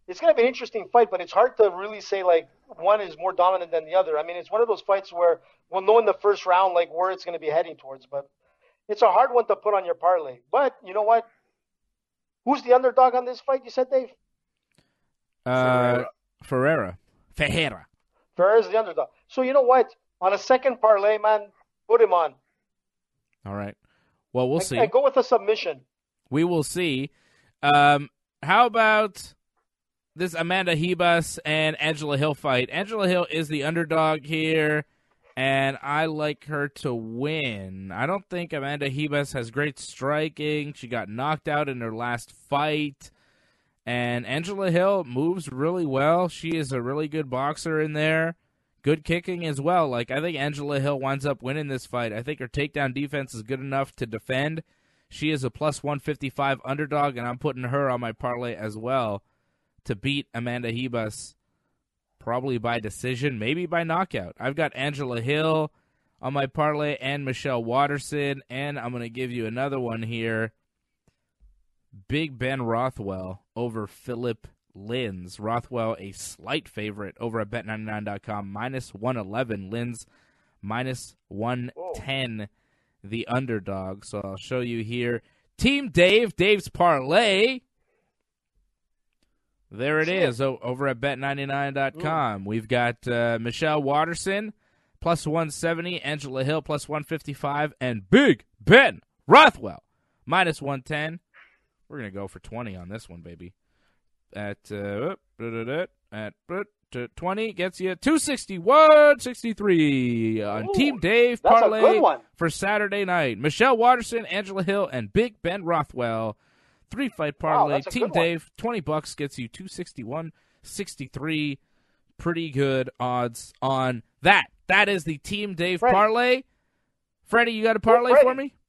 it's going to be an interesting fight, but it's hard to really say like one is more dominant than the other. I mean, it's one of those fights where we'll know in the first round like where it's going to be heading towards, but it's a hard one to put on your parlay. But you know what? Who's the underdog on this fight? You said, Dave? Uh, Ferreira. Ferreira. Ferreira's the underdog. So you know what? On a second parlay, man, put him on. All right. Well, we'll and, see. And go with a submission. We will see. Um, how about this Amanda Ribas and Angela Hill fight? Angela Hill is the underdog here, and I like her to win. I don't think Amanda Ribas has great striking. She got knocked out in her last fight. And Angela Hill moves really well. She is a really good boxer in there. Good kicking as well. Like, I think Angela Hill winds up winning this fight. I think her takedown defense is good enough to defend. She is a plus one fifty-five underdog, and I'm putting her on my parlay as well to beat Amanda Ribas, probably by decision, maybe by knockout. I've got Angela Hill on my parlay and Michelle Waterson, and I'm going to give you another one here. Big Ben Rothwell over Philip Lins. Rothwell a slight favorite over at bet ninety-nine dot com, minus one eleven. Lins minus one ten, the underdog. So I'll show you here. Team Dave, Dave's parlay. There it is o- over at bet ninety-nine dot com. Mm. We've got uh, Michelle Waterson plus one seventy, Angela Hill plus one fifty-five, and Big Ben Rothwell minus one ten. We're going to go for twenty on this one, baby. At uh, at twenty gets you two sixty-one sixty-three on Ooh, Team Dave parlay for Saturday night. Michelle Waterson, Angela Hill, and Big Ben Rothwell. Three fight parlay. Wow, Team Dave, twenty bucks gets you two sixty-one sixty-three. Pretty good odds on that. That is the Team Dave Freddie. parlay. Freddie, you got a parlay oh, for me?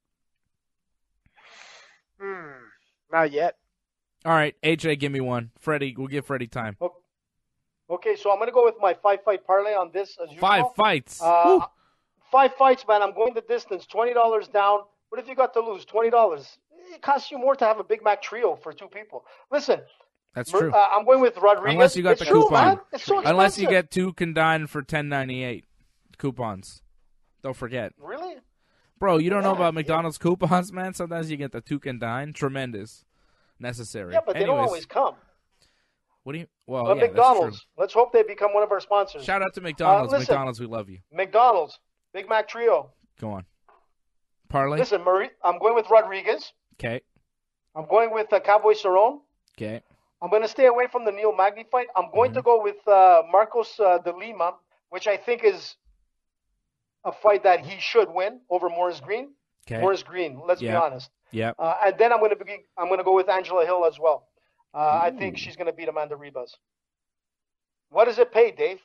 Hmm. Not yet. All right, A J, give me one. Freddie, we'll give Freddie time. Okay, so I'm going to go with my five-fight parlay on this as usual. Five fights. Uh, five fights, man. I'm going the distance. twenty dollars down. What have you got to lose? twenty dollars. It costs you more to have a Big Mac trio for two people. Listen. That's true. Uh, I'm going with Rodriguez. Unless you got it's the true, coupon. Man. It's so expensive. Unless you get two Condine for ten ninety-eight coupons. Don't forget. Really? Bro, you don't yeah, know about McDonald's yeah. coupons, man? Sometimes you get the two Condine. Tremendous. Necessary. Yeah, but Anyways, they don't always come. What do you? Well, but yeah, McDonald's. That's true. Let's hope they become one of our sponsors. Shout out to McDonald's. Uh, listen, McDonald's, we love you. McDonald's. Big Mac trio. Go on. Parlay? Listen, Marie, I'm going with Rodriguez. Okay. I'm going with uh, Cowboy Cerrone. Okay. I'm going to stay away from the Neil Magny fight. I'm going mm-hmm. to go with uh, Marcos uh, de Lima, which I think is a fight that he should win over Morris Green. Okay. Morris Green, let's yep. be honest. Yeah. Uh, and then I'm going to be I'm going to go with Angela Hill as well. Uh, I think she's going to beat Amanda Ribas. What does it pay, Dave?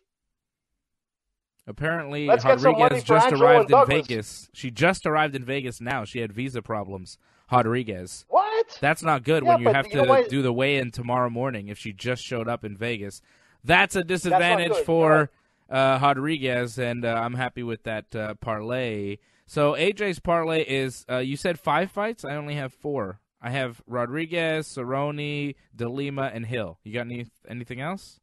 Apparently, Let's get some money Rodriguez for just Angela arrived and in Douglas. Vegas. She just arrived in Vegas now. She had visa problems. Rodriguez. What? That's not good yeah, when you but have you to know what? do the weigh-in tomorrow morning if she just showed up in Vegas. That's a disadvantage That's for uh, Rodriguez, and uh, I'm happy with that uh, parlay. So A J's parlay is, uh, you said five fights? I only have four. I have Rodriguez, Cerrone, De Lima, and Hill. You got any anything else?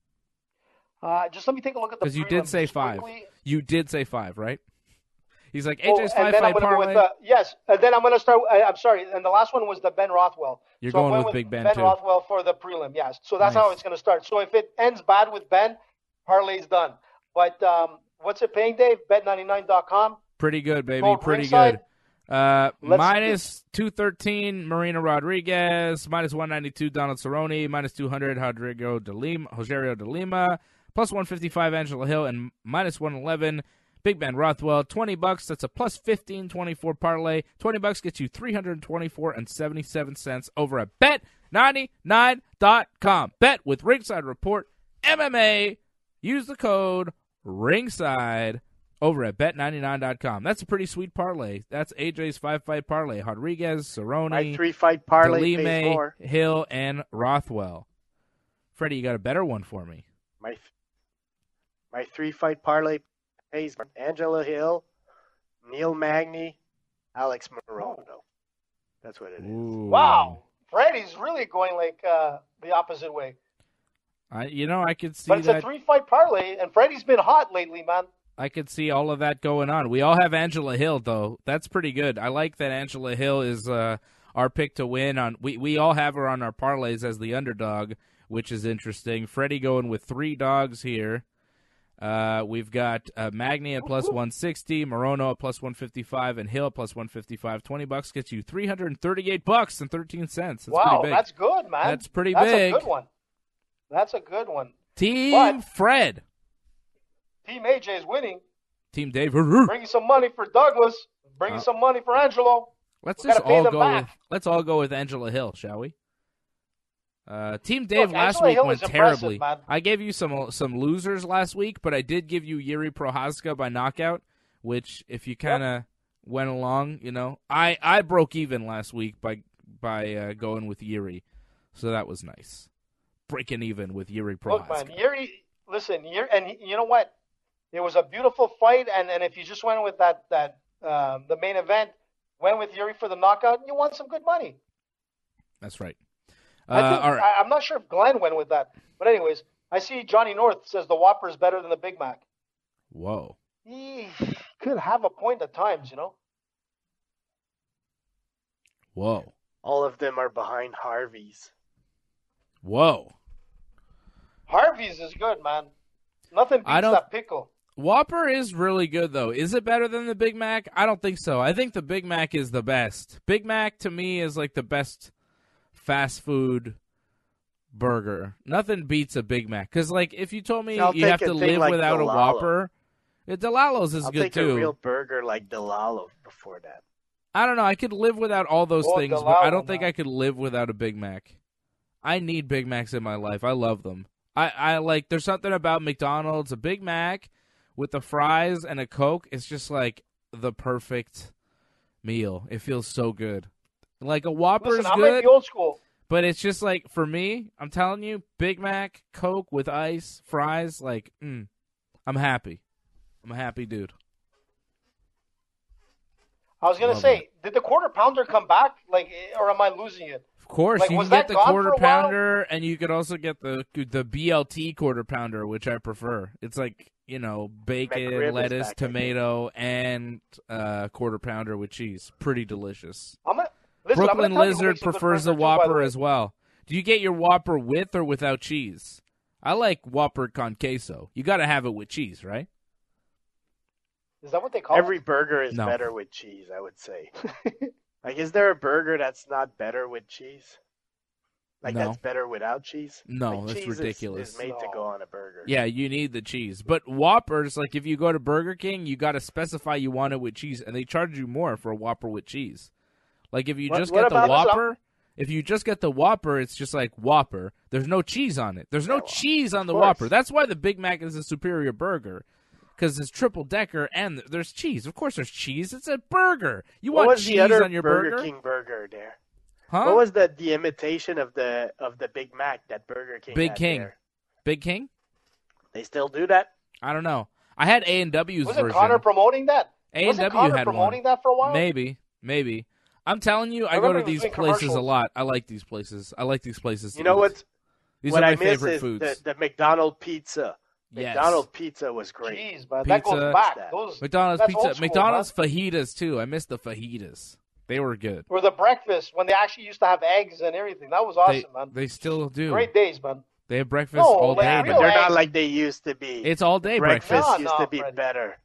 Uh, just let me take a look at the Because you did say five. quickly. You did say five, right? He's like, Oh, A J's and then I'm five-fight gonna go parlay. with, uh, yes, and then I'm going to start. Uh, I'm sorry, and the last one was the Ben Rothwell. You're so I'm going going with Big Ben, Ben too. Rothwell for the prelim, yes. So that's Nice. how it's going to start. So if it ends bad with Ben, parlay's done. But um, what's it paying, Dave? bet ninety-nine dot com. Pretty good, baby. Called Pretty ringside. good. Uh, Let's minus two thirteen, Marina Rodriguez. Minus one ninety-two, Donald Cerrone. Minus two hundred, Rodrigo de Lima, Rogerio de Lima. Plus one fifty-five, Angela Hill. And minus one eleven, Big Ben Rothwell. twenty bucks. That's a plus fifteen twenty-four parlay. twenty bucks gets you three hundred twenty-four and seventy-seven cents over at bet ninety-nine dot com. Bet with Ringside Report M M A. Use the code ringside over at bet ninety-nine dot com. That's a pretty sweet parlay. That's A J's five-fight parlay. Rodriguez, Cerrone, My three-fight parlay pays DeLime, more. Hill, and Rothwell. Freddie, you got a better one for me. My th- my three-fight parlay pays more. Angela Hill, Neil Magny, Alex Morono. That's what it is. Ooh. Wow, Freddie's really going like uh, the opposite way. I, you know, I could see But it's that. a three-fight parlay, and Freddie's been hot lately, man. I could see all of that going on. We all have Angela Hill, though. That's pretty good. I like that Angela Hill is uh, our pick to win. On we we all have her on our parlays as the underdog, which is interesting. Freddie going with three dogs here. Uh, we've got uh, Magni at plus one sixty, Morono at plus one fifty-five, and Hill at plus one fifty-five. twenty bucks gets you three hundred thirty-eight bucks and thirteen cents. That's wow, pretty big. that's good, man. That's pretty that's big. That's a good one. That's a good one. Team But, Fred. Team A J is winning. Team Dave. Bringing some money for Douglas. Bringing Uh, some money for Angelo. Let's We just gotta pay all them go back. with let's all go with Angela Hill, shall we? Uh, Team Dave Look, last Angela week Hill went is impressive, terribly. man. I gave you some some losers last week, but I did give you Yuri Prohaska by knockout, which if you kind of went along, you know, I, I broke even last week by by uh, going with Yuri, so that was nice. Breaking even with Yuri Prohaska. Look, man, Yuri, listen, Yuri, and you know what? It was a beautiful fight, and, and if you just went with that that um, the main event, went with Yuri for the knockout, you won some good money. That's right. I Uh, think, all right. I, I'm not sure if Glenn went with that, but anyways, I see Johnny North says the Whopper is better than the Big Mac. Whoa. He could have a point at times, you know. Whoa. All of them are behind Harvey's. Whoa. Harvey's is good, man. Nothing beats I don't- that pickle. Whopper is really good, though. Is it better than the Big Mac? I don't think so. I think the Big Mac is the best. Big Mac, to me, is like the best fast food burger. Nothing beats a Big Mac. Because, like, if you told me I'll you take have a to thing live like without a Delalo. Whopper, yeah, Delalo's is I'll good, take too. a real burger like Delalo before that. I don't know. I could live without all those Oh, things, but I Delalo, don't think man. I could live without a Big Mac. I need Big Macs in my life. I love them. I, I like, there's something about McDonald's, a Big Mac with the fries and a Coke. It's just like the perfect meal. It feels so good. Like a Whopper Listen, is I'm like good, the old school. but it's just like, for me, I'm telling you, Big Mac, Coke with ice, fries, like, mm, I'm happy. I'm a happy dude. I was gonna Love say, did the quarter pounder come back? Like, or am I losing it? Of course, Like, you was can get that the gone quarter for a while? pounder, and you could also get the the B L T quarter pounder, which I prefer. It's like, you know, bacon, McRib is lettuce, back, I think. tomato, and uh, quarter pounder with cheese. Pretty delicious. I'm gonna, listen, I'm Brooklyn gonna tell you who Lizard makes a good prefers the burger too, by Whopper way. as well. Do you get your Whopper with or without cheese? I like Whopper con queso. You got to have it with cheese, right? Is that what they call Every it? burger is No. better with cheese, I would say. Like, is there a burger that's not better with cheese? Like, No. that's better without cheese? No, Like, that's cheese is- ridiculous. Is, made to No. go on a burger. Yeah, you need the cheese. But Whoppers, like if you go to Burger King, you got to specify you want it with cheese, and they charge you more for a Whopper with cheese. Like if you What- just what get the about- Whopper, if you just get the Whopper, it's just like Whopper. There's no cheese on it. There's no Yeah, well, cheese on the course. Whopper. That's why the Big Mac is a superior burger. Because it's triple decker and there's cheese. Of course there's cheese. It's a burger. You What want was cheese the other on your Burger burger? King burger there? Huh? What was the, the imitation of the of the Big Mac that Burger King Big had King. there? Big King? They still do that? I don't know. I had A and W's Wasn't version. Connor promoting that? A and Wasn't W Connor had promoting one. that for a while? Maybe, maybe. I'm telling you, I, I go remember to he was these doing places a commercials. lot. I like these places. I like these places. to You know eat. what's These what are my I miss favorite is foods. the, the McDonald's pizza. Yes. McDonald's pizza was great. Jeez, man, that Pizza. goes back. Those, McDonald's that's pizza, old school, McDonald's man. fajitas too. I miss the fajitas. They were good. Or the breakfast when they actually used to have eggs and everything. That was awesome, they, man. they still do. Great days, man. They have breakfast No, all like day. Yeah, man. but they're Real not eggs. like they used to be. It's all day breakfast breakfast. No, used no, to be Fred. better.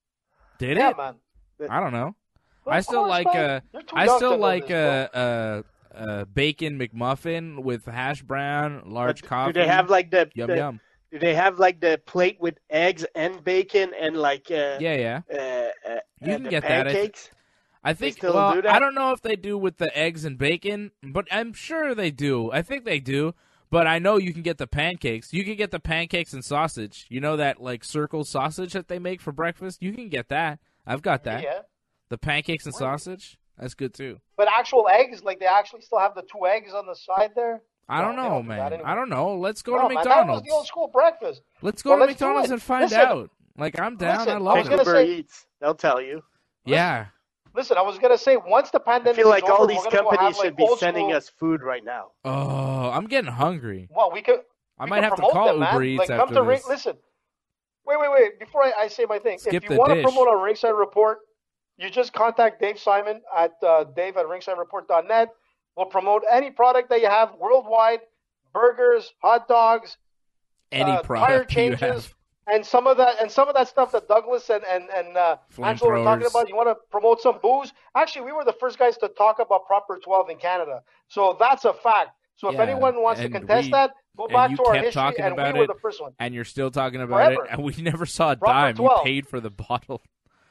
Did Yeah, it? man. I don't know. Well, I of still course, like man. uh, You're too I young still to know like this, bro. uh, uh, uh, bacon McMuffin with hash brown, large But coffee. do they have like the, yum the yum? do they have like the plate with eggs and bacon and like uh, Yeah, yeah. uh, uh, You uh, can the get that, I pancakes? I think. still Well, do that? I don't know if they do with the eggs and bacon, but I'm sure they do. I think they do. But I know you can get the pancakes. You can get the pancakes and sausage. You know that like circle sausage that they make for breakfast. You can get that. I've got that. Yeah. The pancakes and Really? sausage. That's good too. But actual eggs, like they actually still have the two eggs on the side there. I don't No, they know, don't do man. that anymore. I don't know. Let's go No, to man, that was McDonald's. the old school breakfast. Let's go Well, to let's do McDonald's it. and find Listen. out. Like I'm down. Listen, I I love was it. gonna Uber say- Eats. They'll tell you. Yeah. Listen, I was gonna say once the I pandemic feel like is all over, these we're gonna go companies have, should like, be old sending school- us food right now. Oh, I'm getting hungry. Well, we could. I we might can have to promote call them, Uber man. Eats like, after come to ring. this. Listen, wait, wait, wait. Before I, I say my thing, Skip if the you want to dish. promote our Ringside Report, you just contact Dave Simon at uh, dave at ringside report dot net. We'll promote any product that you have worldwide: burgers, hot dogs, Any uh, product tire that you changes, have. and some of that and some of that stuff that Douglas and and and uh, Angelo were talking Flamethrowers. about. You want to promote some booze? Actually, we were the first guys to talk about Proper twelve in Canada, so that's a fact. So if Yeah, anyone wants to and contest we- that, go and back you to our kept history, talking and about we were it. the first one. And you're still talking about Forever. it, and we never saw a Proper dime. You twelve. paid for the bottle.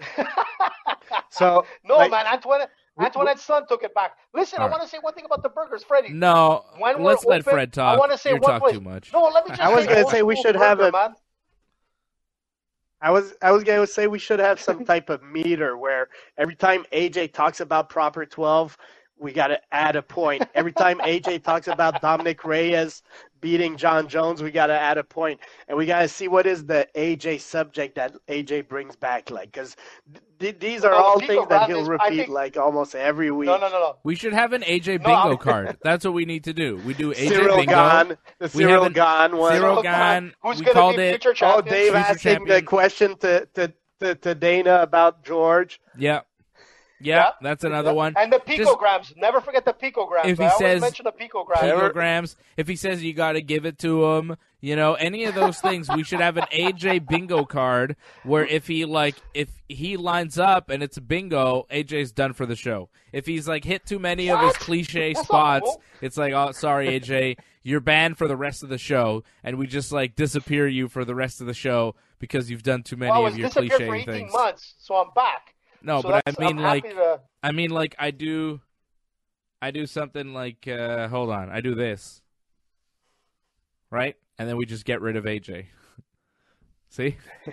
So No, like, man, Antoinette, Antoinette's son took it back. Listen, All I right. want to say one thing about the burgers, Freddie. No, When we're let's let open, Fred talk. I want to say you one talk place. too much. No, let me just I was say gonna old say we school should have burger, a- man. I was I was gonna say we should have some type of meter where every time A J talks about Proper twelve, we got to add a point. Every time A J talks about Dominic Reyes beating John Jones, we got to add a point. And we got to see what is the A J subject that A J brings back, like, because th- these are No, the all Pico things that Grande he'll is- I repeat think- like almost every week. No, no, no, no. We should have an A J No, bingo I'm- card. That's what we need to do. We do A J Cyril bingo. Gahn, the We Cyril haven't- Gahn one. Cyril Look, Gahn, who's we gonna called be it- future Oh, champion? Dave Future asking champion. the question to, to, to, to Dana about George. Yeah. Yeah, Yeah. that's another one. And the Just- picograms. Never forget the picograms. If he I always says- mention the picograms. Kilograms. If he says you got to give it to him, you know, any of those things, we should have an A J bingo card where if he like if he lines up and it's a bingo, A J's done for the show. If he's like hit too many of his What? cliche That's not spots, cool. it's like, oh, sorry, A J, you're banned for the rest of the show, and we just like disappear you for the rest of the show because you've done too many Well, I was of your disappeared cliche for eighteen things. months, so I'm back. No, So but I that's- mean I'm like. happy to- I mean, like, I do, I do something like, uh, hold on, I do this, right? And then we just get rid of A J. See?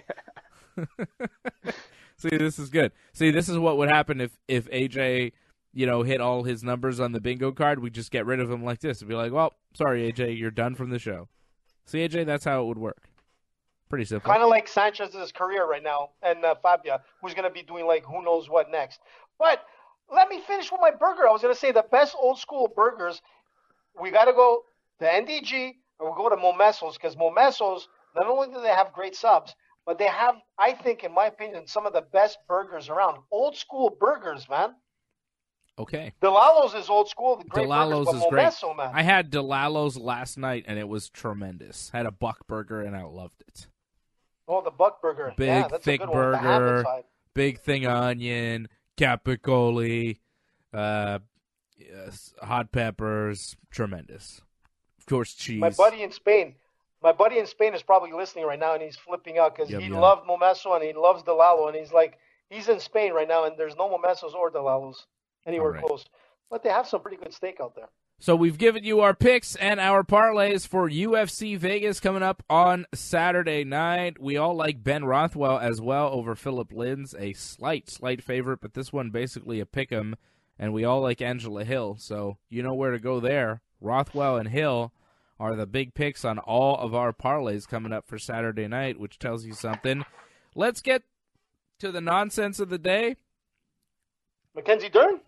See, this is good. See, this is what would happen if, if A J, you know, hit all his numbers on the bingo card. We just get rid of him like this. It'd be like, well, sorry, A J, you're done from the show. See, A J, that's how it would work. Pretty simple. Kind of like Sanchez's career right now, and uh, Fabia, who's going to be doing like who knows what next. But let me finish with my burger. I was going to say the best old school burgers. We got to go to N D G or we go to Momesos because Momesos, not only do they have great subs, but they have, I think, in my opinion, some of the best burgers around. Old school burgers, man. Okay. Delalo's is old school, the great Delalo's burgers, is but great. Momeso, man. I had Delalo's last night, and it was tremendous. Had a buck burger, and I loved it. Oh, the buck burger. Big, yeah, that's thick a good one. The ham burger. inside. Big thing of onion, capicola, uh, yes, hot peppers, tremendous. Of course, cheese. My buddy in Spain, my buddy in Spain is probably listening right now, and he's flipping out because Yum, he yum. loved Momeso and he loves Delalo, and he's like, he's in Spain right now, and there's no Momesos or Delalos anywhere All right. close. But they have some pretty good steak out there. So we've given you our picks and our parlays for U F C Vegas coming up on Saturday night. We all like Ben Rothwell as well over Philip Linz, a slight, slight favorite, but this one basically a pick 'em. And we all like Angela Hill, so you know where to go there. Rothwell and Hill are the big picks on all of our parlays coming up for Saturday night, which tells you something. Let's get to the nonsense of the day. Mackenzie Dern,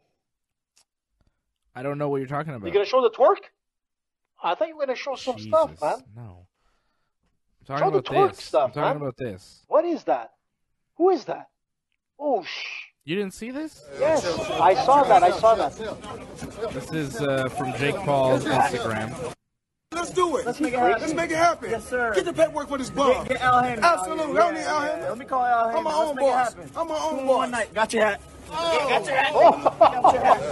I don't know what you're talking about. you gonna show the twerk? I thought you were gonna show some Jesus, stuff, man. No. I'm talking Show the about twerk this. stuff, I'm talking man. about this. What is that? Who is that? Oh, shh. You didn't see this? Yes, I saw that. I saw that. This is uh, from Jake Paul's Instagram. Let's do it. Let's make it happen. Let's make it happen. Yes, sir. Get the paperwork for this bum. Get, get Al Hammond. Absolutely. I don't need Al Hammond. Let me call Al Hammond. I'm my Let's own make it boss. happen. I'm my own Two in boss. One night. Got your hat. Yeah, got your hat.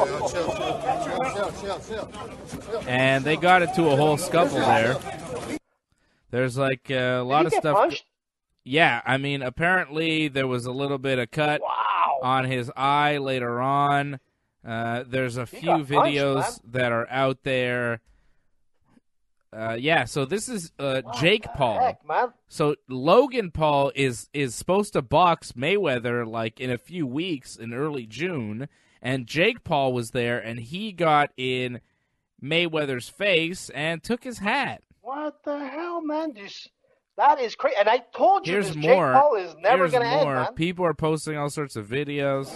And they got into a whole scuffle there. There's like uh, a lot Did of he get stuff. punched? Yeah, I mean, apparently there was a little bit of cut Wow. on his eye later on. Uh, there's a few got punched, videos man. that are out there. Uh, yeah, so this is uh, What Jake the Paul. Heck, man. So Logan Paul is is supposed to box Mayweather like in a few weeks in early June, and Jake Paul was there, and he got in Mayweather's face and took his hat. What the hell, man? This, that is crazy. And I told you Here's this more. Jake Paul is never Here's going to end, more. man. People are posting all sorts of videos.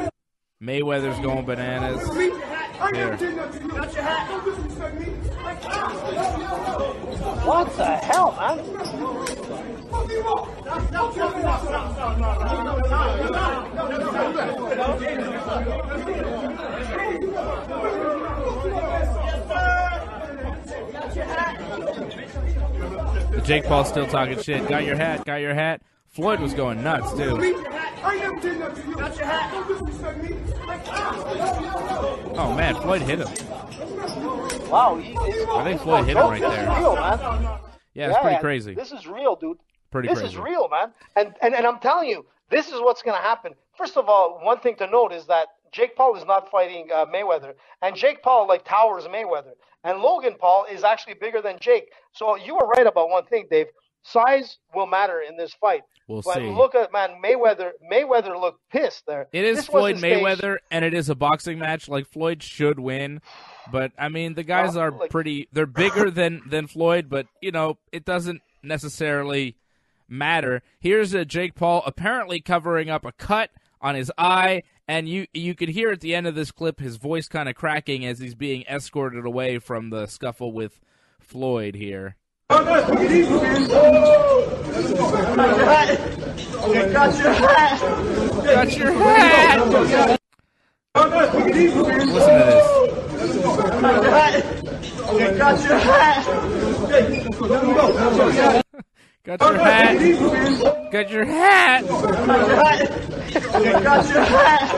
Mayweather's going bananas. Here. What the hell, man? Jake Paul still talking shit. Got your hat, got your hat. Floyd was going nuts, too. Oh, man, Floyd hit him. Wow, he, I think Floyd hit him right this there. Is real, man. Yeah, it's pretty yeah, crazy. This is real, dude. Pretty this crazy. is real, man. And, and and I'm telling you, this is what's going to happen. First of all, one thing to note is that Jake Paul is not fighting uh, Mayweather, and Jake Paul like towers Mayweather, and Logan Paul is actually bigger than Jake. So you were right about one thing, Dave. Size will matter in this fight. We'll but see. Look at man, Mayweather. Mayweather looked pissed there. It is This Floyd wasn't staged. Mayweather, and it is a boxing match. Like, Floyd should win. But, I mean, the guys Well, are like- pretty – they're bigger than, than Floyd, but, you know, it doesn't necessarily matter. Here's a Jake Paul apparently covering up a cut on his eye, and you you can hear at the end of this clip his voice kind of cracking as he's being escorted away from the scuffle with Floyd here. Got your hat. Got your hat! Listen to this. Got your hat. Got your hat. Got your hat. Got your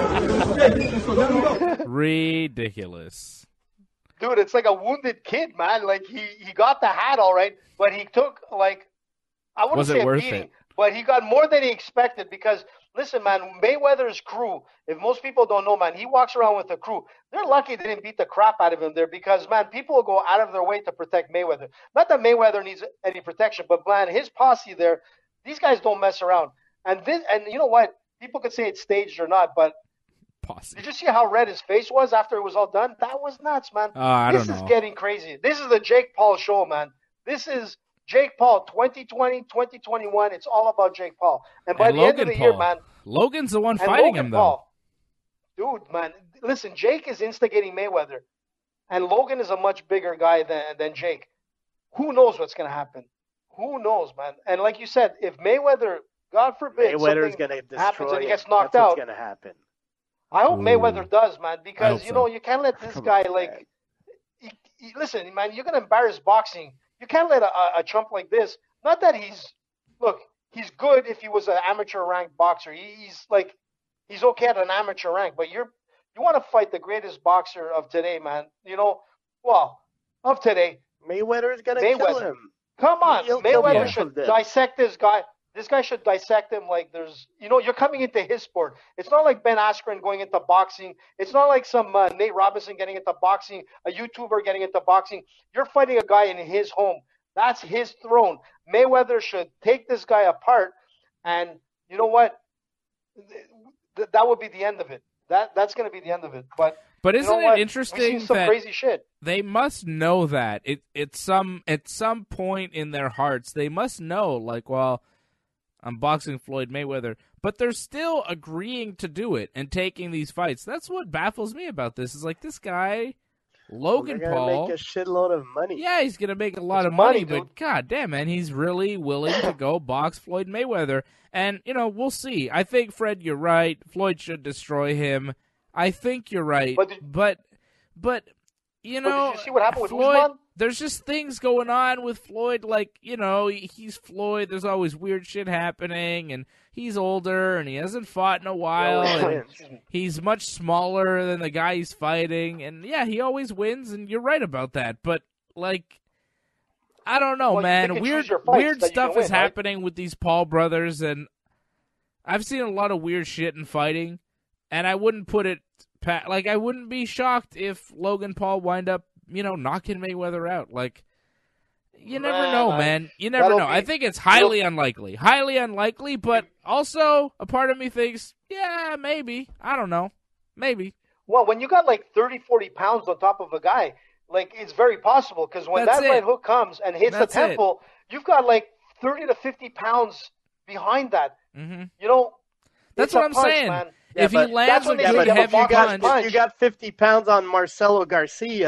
hat. Ridiculous. Dude, it's like a wounded kid, man. Like he, he got the hat all right, but he took like I wouldn't Was it say a worth beating, it? but he got more than he expected because listen, man, Mayweather's crew, if most people don't know, man, he walks around with a crew. They're lucky they didn't beat the crap out of him there because man, people will go out of their way to protect Mayweather. Not that Mayweather needs any protection, but man, his posse there, these guys don't mess around. And this and you know what? People could say it's staged or not, but Posse. did you see how red his face was after it was all done? That was nuts, man. Uh, I this don't is know. getting crazy. This is the Jake Paul show, man. This is Jake Paul twenty twenty, twenty twenty-one. It's all about Jake Paul. And by And the end of Logan the year, Paul. man, Logan's the one and fighting Logan him, though. Paul, dude, man, listen, Jake is instigating Mayweather, and Logan is a much bigger guy than than Jake. Who knows what's going to happen? Who knows, man? And like you said, if Mayweather, God forbid, Mayweather's something going to happens destroy and he him. gets knocked That's out, what's going to happen. I hope Ooh. Mayweather does, man, I because hope you know so. you can't let this Come guy on, like. man. He, he- listen, man, you're gonna embarrass boxing. You can't let a, a, a chump like this. Not that he's look, he's good if he was an amateur ranked boxer. He, he's like he's okay at an amateur rank, but you're you want to fight the greatest boxer of today, man. You know, well, of today. Mayweather's going to kill Mayweather. him. Come on, He'll kill Mayweather both should of them. dissect this guy. This guy should dissect him like there's, you know, you're coming into his sport. It's not like Ben Askren going into boxing. It's not like some uh, Nate Robinson getting into boxing, a YouTuber getting into boxing. You're fighting a guy in his home. That's his throne. Mayweather should take this guy apart, and you know what? Th- that would be the end of it. That that's going to be the end of it. But But you isn't know it what? interesting We've seen some that crazy shit. they must know that it it's some at some point in their hearts they must know, like, well, I'm boxing Floyd Mayweather, but they're still agreeing to do it and taking these fights. That's what baffles me about this. Is like this guy, Logan They're gonna Paul. make a shitload of money. Yeah, he's gonna make a lot It's of money, money, but dude. god damn, man, he's really willing to go box Floyd Mayweather. And you know, we'll see. I think Fred, you're right. Floyd should destroy him. I think you're right, But did- but but you But know, did you see what happened with Floyd. Usman? There's just things going on with Floyd, like, you know, he's Floyd. There's always weird shit happening, and he's older, and he hasn't fought in a while. always and wins. Excuse me. he's much smaller than the guy he's fighting, and yeah, he always wins, and you're right about that. But like, I don't know, Well, you man. pick and Weird, choose your fights weird that you stuff can is win, right? happening with these Paul brothers, and I've seen a lot of weird shit in fighting, and I wouldn't put it pa- like I wouldn't be shocked if Logan Paul wind up, you know, knocking Mayweather out. Like, you never Man, know, I- man. You never that'll know. I be- think it's highly unlikely, highly unlikely. But also, a part of me thinks, yeah, maybe. I don't know, maybe. Well, when you got like thirty, forty pounds on top of a guy, like it's very possible because when That's that it. right hook comes and hits That's the it. temple, you've got like thirty to fifty pounds behind that. hmm You know, That's it's what a I'm punch, saying. Yeah, If he but lands that's a when they Yeah, good say but you have a if you heavy boxer's got punch, if you got fifty pounds on Marcelo Garcia,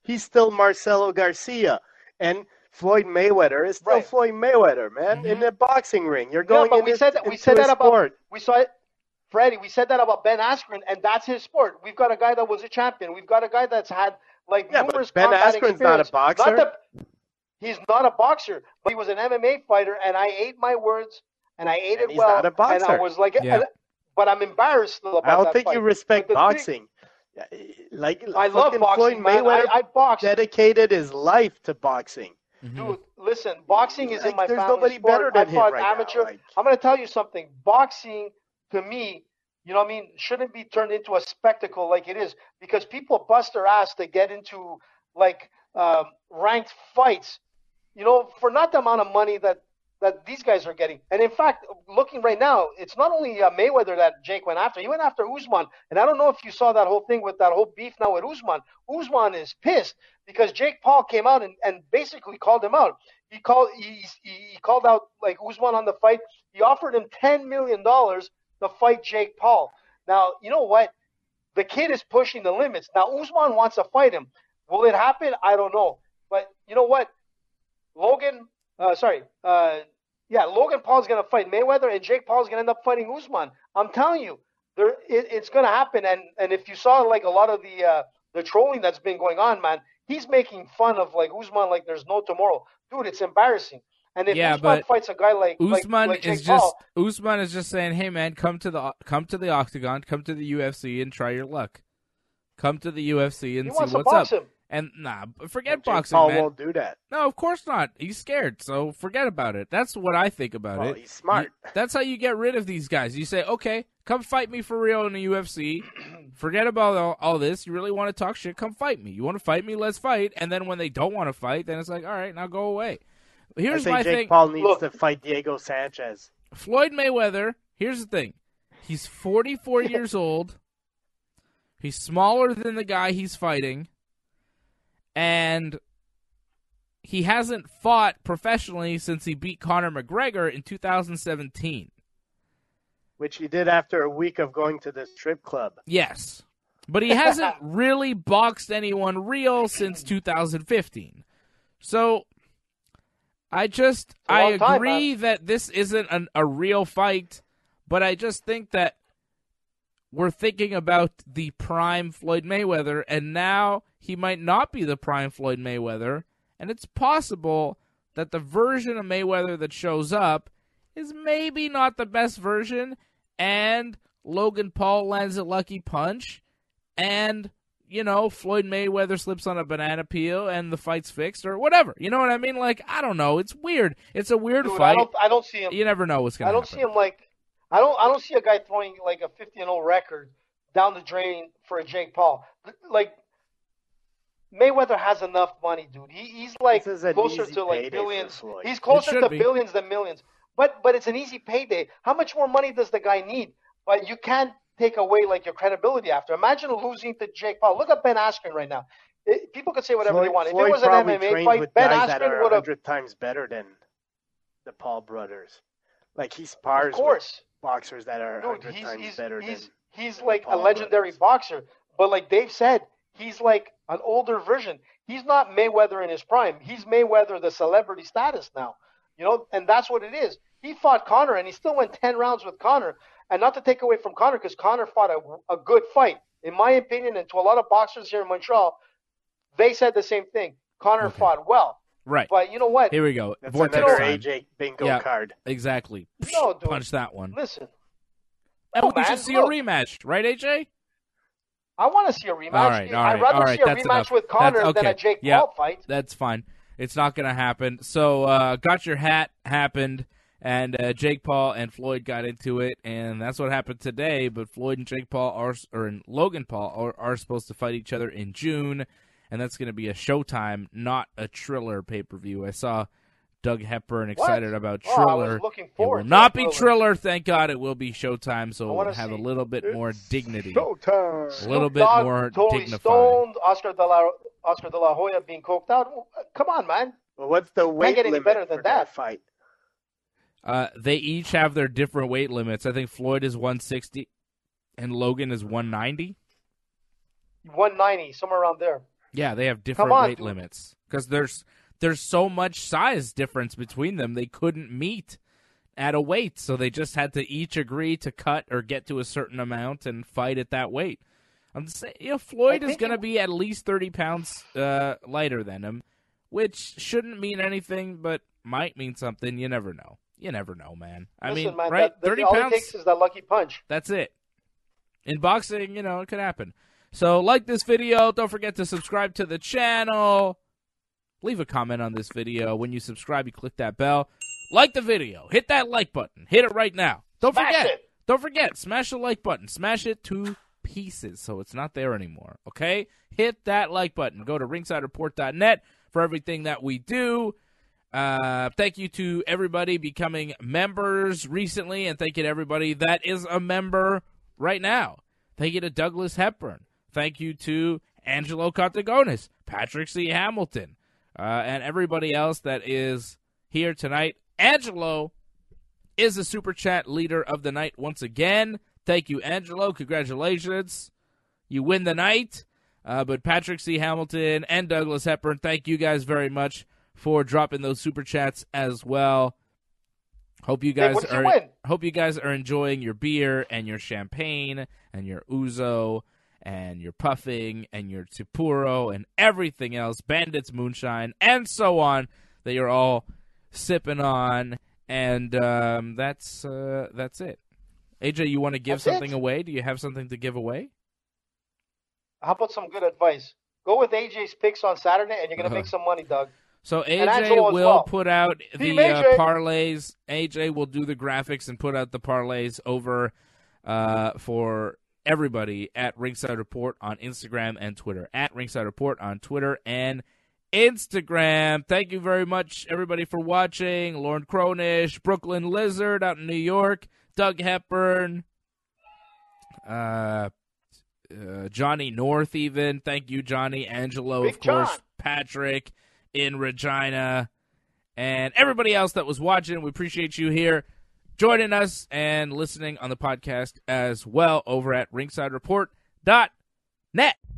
he's still Marcelo Garcia. And Floyd Mayweather is still Right. Floyd Mayweather, man. Mhm. In the boxing ring, you're Yeah, going but in we this, said that we into said a that about sport. we saw it, Freddie. We said that about Ben Askren, and that's his sport. We've got a guy that was a champion. We've got a guy that's had like Yeah, but numerous Ben combat Askren's not a experience. boxer. Not the, he's not a boxer, but he was an M M A fighter, and I ate my words, and I ate And it he's well. not a boxer. And I was like, Yeah. and- but I'm embarrassed still about I don't that think fight. you respect But the boxing. Yeah, Like I love fucking boxing, Floyd man. Mayweather I, I boxed. dedicated his life to boxing. Mhm. Dude, listen, boxing is Like, in my there's family nobody sport. better than I him fought right now, amateur. like- I'm going to tell you something. Boxing, to me, you know what I mean, shouldn't be turned into a spectacle like it is because people bust their ass to get into, like, um, ranked fights, you know, for not the amount of money that, that these guys are getting. And in fact, looking right now, it's not only uh, Mayweather that Jake went after. He went after Usman. And I don't know if you saw that whole thing with that whole beef now with Usman. Usman is pissed because Jake Paul came out and, and basically called him out. He called he, he, he called out like Usman on the fight. He offered him ten million dollars to fight Jake Paul. Now, you know what? The kid is pushing the limits. Now, Usman wants to fight him. Will it happen? I don't know. But you know what? Logan, uh, sorry, uh, yeah, Logan Paul's going to fight Mayweather, and Jake Paul's going to end up fighting Usman. I'm telling you, there, it, it's going to happen. And, and if you saw like a lot of the uh, the trolling that's been going on, man, he's making fun of like Usman like there's no tomorrow. Dude, it's embarrassing. And if Yeah, Usman but fights a guy like Usman like, like Jake is just Paul, Usman is just saying, "Hey man, come to the come to the octagon, come to the U F C and try your luck. Come to the U F C and he see wants to what's box up." him. And nah, forget Jake boxing, Paul man. won't do that. No, of course not. He's scared, so forget about it. That's what I think about Well, it. he's smart. You- that's how you get rid of these guys. You say, "Okay, come fight me for real in the U F C. Forget about all, all this. You really want to talk shit? Come fight me. You want to fight me? Let's fight." And then when they don't want to fight, then it's like, "All right, now go away." Here's I think my Jake thing. Paul needs Look. to fight Diego Sanchez. Floyd Mayweather, here's the thing. He's forty-four years old. He's smaller than the guy he's fighting. And he hasn't fought professionally since he beat Conor McGregor in two thousand seventeen. Which he did after a week of going to the strip club. Yes. But he hasn't really boxed anyone real since two thousand fifteen. So I just a I long time, agree that this isn't an, a real fight, but I just think that we're thinking about the prime Floyd Mayweather, and now he might not be the prime Floyd Mayweather, and it's possible that the version of Mayweather that shows up is maybe not the best version, and Logan Paul lands a lucky punch, and, you know, Floyd Mayweather slips on a banana peel, and the fight's fixed, or whatever. You know what I mean? Like, I don't know. It's weird. It's a weird Dude, I fight. don't I don't see him. You never know what's going I to don't happen. see him like I don't I don't see a guy throwing like a fifty and oh record down the drain for a Jake Paul. Like Mayweather has enough money, dude. He, he's like This is an closer easy to like payday for billions. Floyd. He's closer should to be. billions than millions. But but it's an easy payday. How much more money does the guy need? But you can't take away like your credibility after. Imagine losing to Jake Paul. Look at Ben Askren right now. It, people could say whatever Floyd, they want. If Floyd it was an probably M M A trained fight, with Ben guys that are Askren a would have. hundred times better than the Paul brothers. Like he Of spars with course. boxers that are a Dude, hundred he's times he's better he's than. he's the like a Paul legendary brothers. boxer, but like Dave said, he's like an older version. He's not Mayweather in his prime. He's Mayweather the celebrity status now, you know, and that's what it is. He fought Conor, and he still went ten rounds with Conor. And not to take away from Conor, because Conor fought a, a good fight, in my opinion, and to a lot of boxers here in Montreal, they said the same thing. Conor Okay. fought well, Right. but you know what? Here we go. That's Vortex another time. A J bingo Yeah. card. Exactly. No, dude. Punch that one. Listen, And No, we man, should see look. a rematch, right, A J? I want to see a rematch. All right, all right, I'd rather all right, see a that's rematch enough. with Conor That's- than a okay, Jake yeah. Paul fight. That's fine. It's not going to happen. So, uh, got your hat happened, and uh, Jake Paul and Floyd got into it, and that's what happened today. But Floyd and Jake Paul are, or and Logan Paul are, are supposed to fight each other in June, and that's going to be a Showtime, not a Triller pay per view. I saw Doug Hepburn excited about Oh, I Triller. was looking It forward will to not that be Triller. Triller, thank God. It will be Showtime, so I we'll wanna have a see- little bit more dignity. Showtime. A little Snoop bit Dogg, more totally dignified. stoned. Oscar de la Oscar de la Hoya being coked out. Come on, man. Well, what's the weight get any limit better than for that. fight? Uh, they each have their different weight limits. I think Floyd is one sixty and Logan is one ninety. one ninety, somewhere around there. Yeah, they have different on, weight dude. limits because there's there's so much size difference between them. They couldn't meet at a weight, so they just had to each agree to cut or get to a certain amount and fight at that weight. I'm saying, you know, Floyd I is think going to it- be at least thirty pounds uh, lighter than him, which shouldn't mean anything, but might mean something. You never know. You never know, man. I Listen, mean, man, right? that, that, thirty all pounds. it takes is that lucky punch. That's it. In boxing, you know, it could happen. So like this video. Don't forget to subscribe to the channel. Leave a comment on this video. When you subscribe, you click that bell. Like the video. Hit that like button. Hit it right now. Don't Smash forget. it. Don't forget. Smash the like button. Smash it to pieces so it's not there anymore. Okay? Hit that like button. Go to ringside report dot net for everything that we do. Uh, thank you to everybody becoming members recently, and thank you to everybody that is a member right now. Thank you to Douglas Hepburn. Thank you to Angelo Contagonis, Patrick C. Hamilton, uh, and everybody else that is here tonight. Angelo is the Super Chat leader of the night once again. Thank you, Angelo. Congratulations. You win the night. Uh, but Patrick C. Hamilton and Douglas Hepburn, thank you guys very much for dropping those Super Chats as well. Hope you guys what did you are win? hope you guys are enjoying your beer and your champagne and your ouzo and your puffing and your Sapporo and everything else, Bandits Moonshine and so on that you're all sipping on. And um, that's uh, that's it. A J, you want to give That's something it. away? Do you have something to give away? How about some good advice? Go with A J's picks on Saturday, and you're gonna Uh-huh. make some money, Doug. So A And J Angelo as will well. put out the Team uh, A J. parlays. A J will do the graphics and put out the parlays over uh, for everybody at Ringside Report on Instagram and Twitter. At Ringside Report on Twitter and Instagram. Thank you very much, everybody, for watching. Lauren Cronish, Brooklyn Lizard out in New York, Doug Hepburn, uh, uh, Johnny North even. Thank you, Johnny. Angelo, Big of course. John. Patrick in Regina. And everybody else that was watching. We appreciate you here joining us and listening on the podcast as well over at ringside report dot net.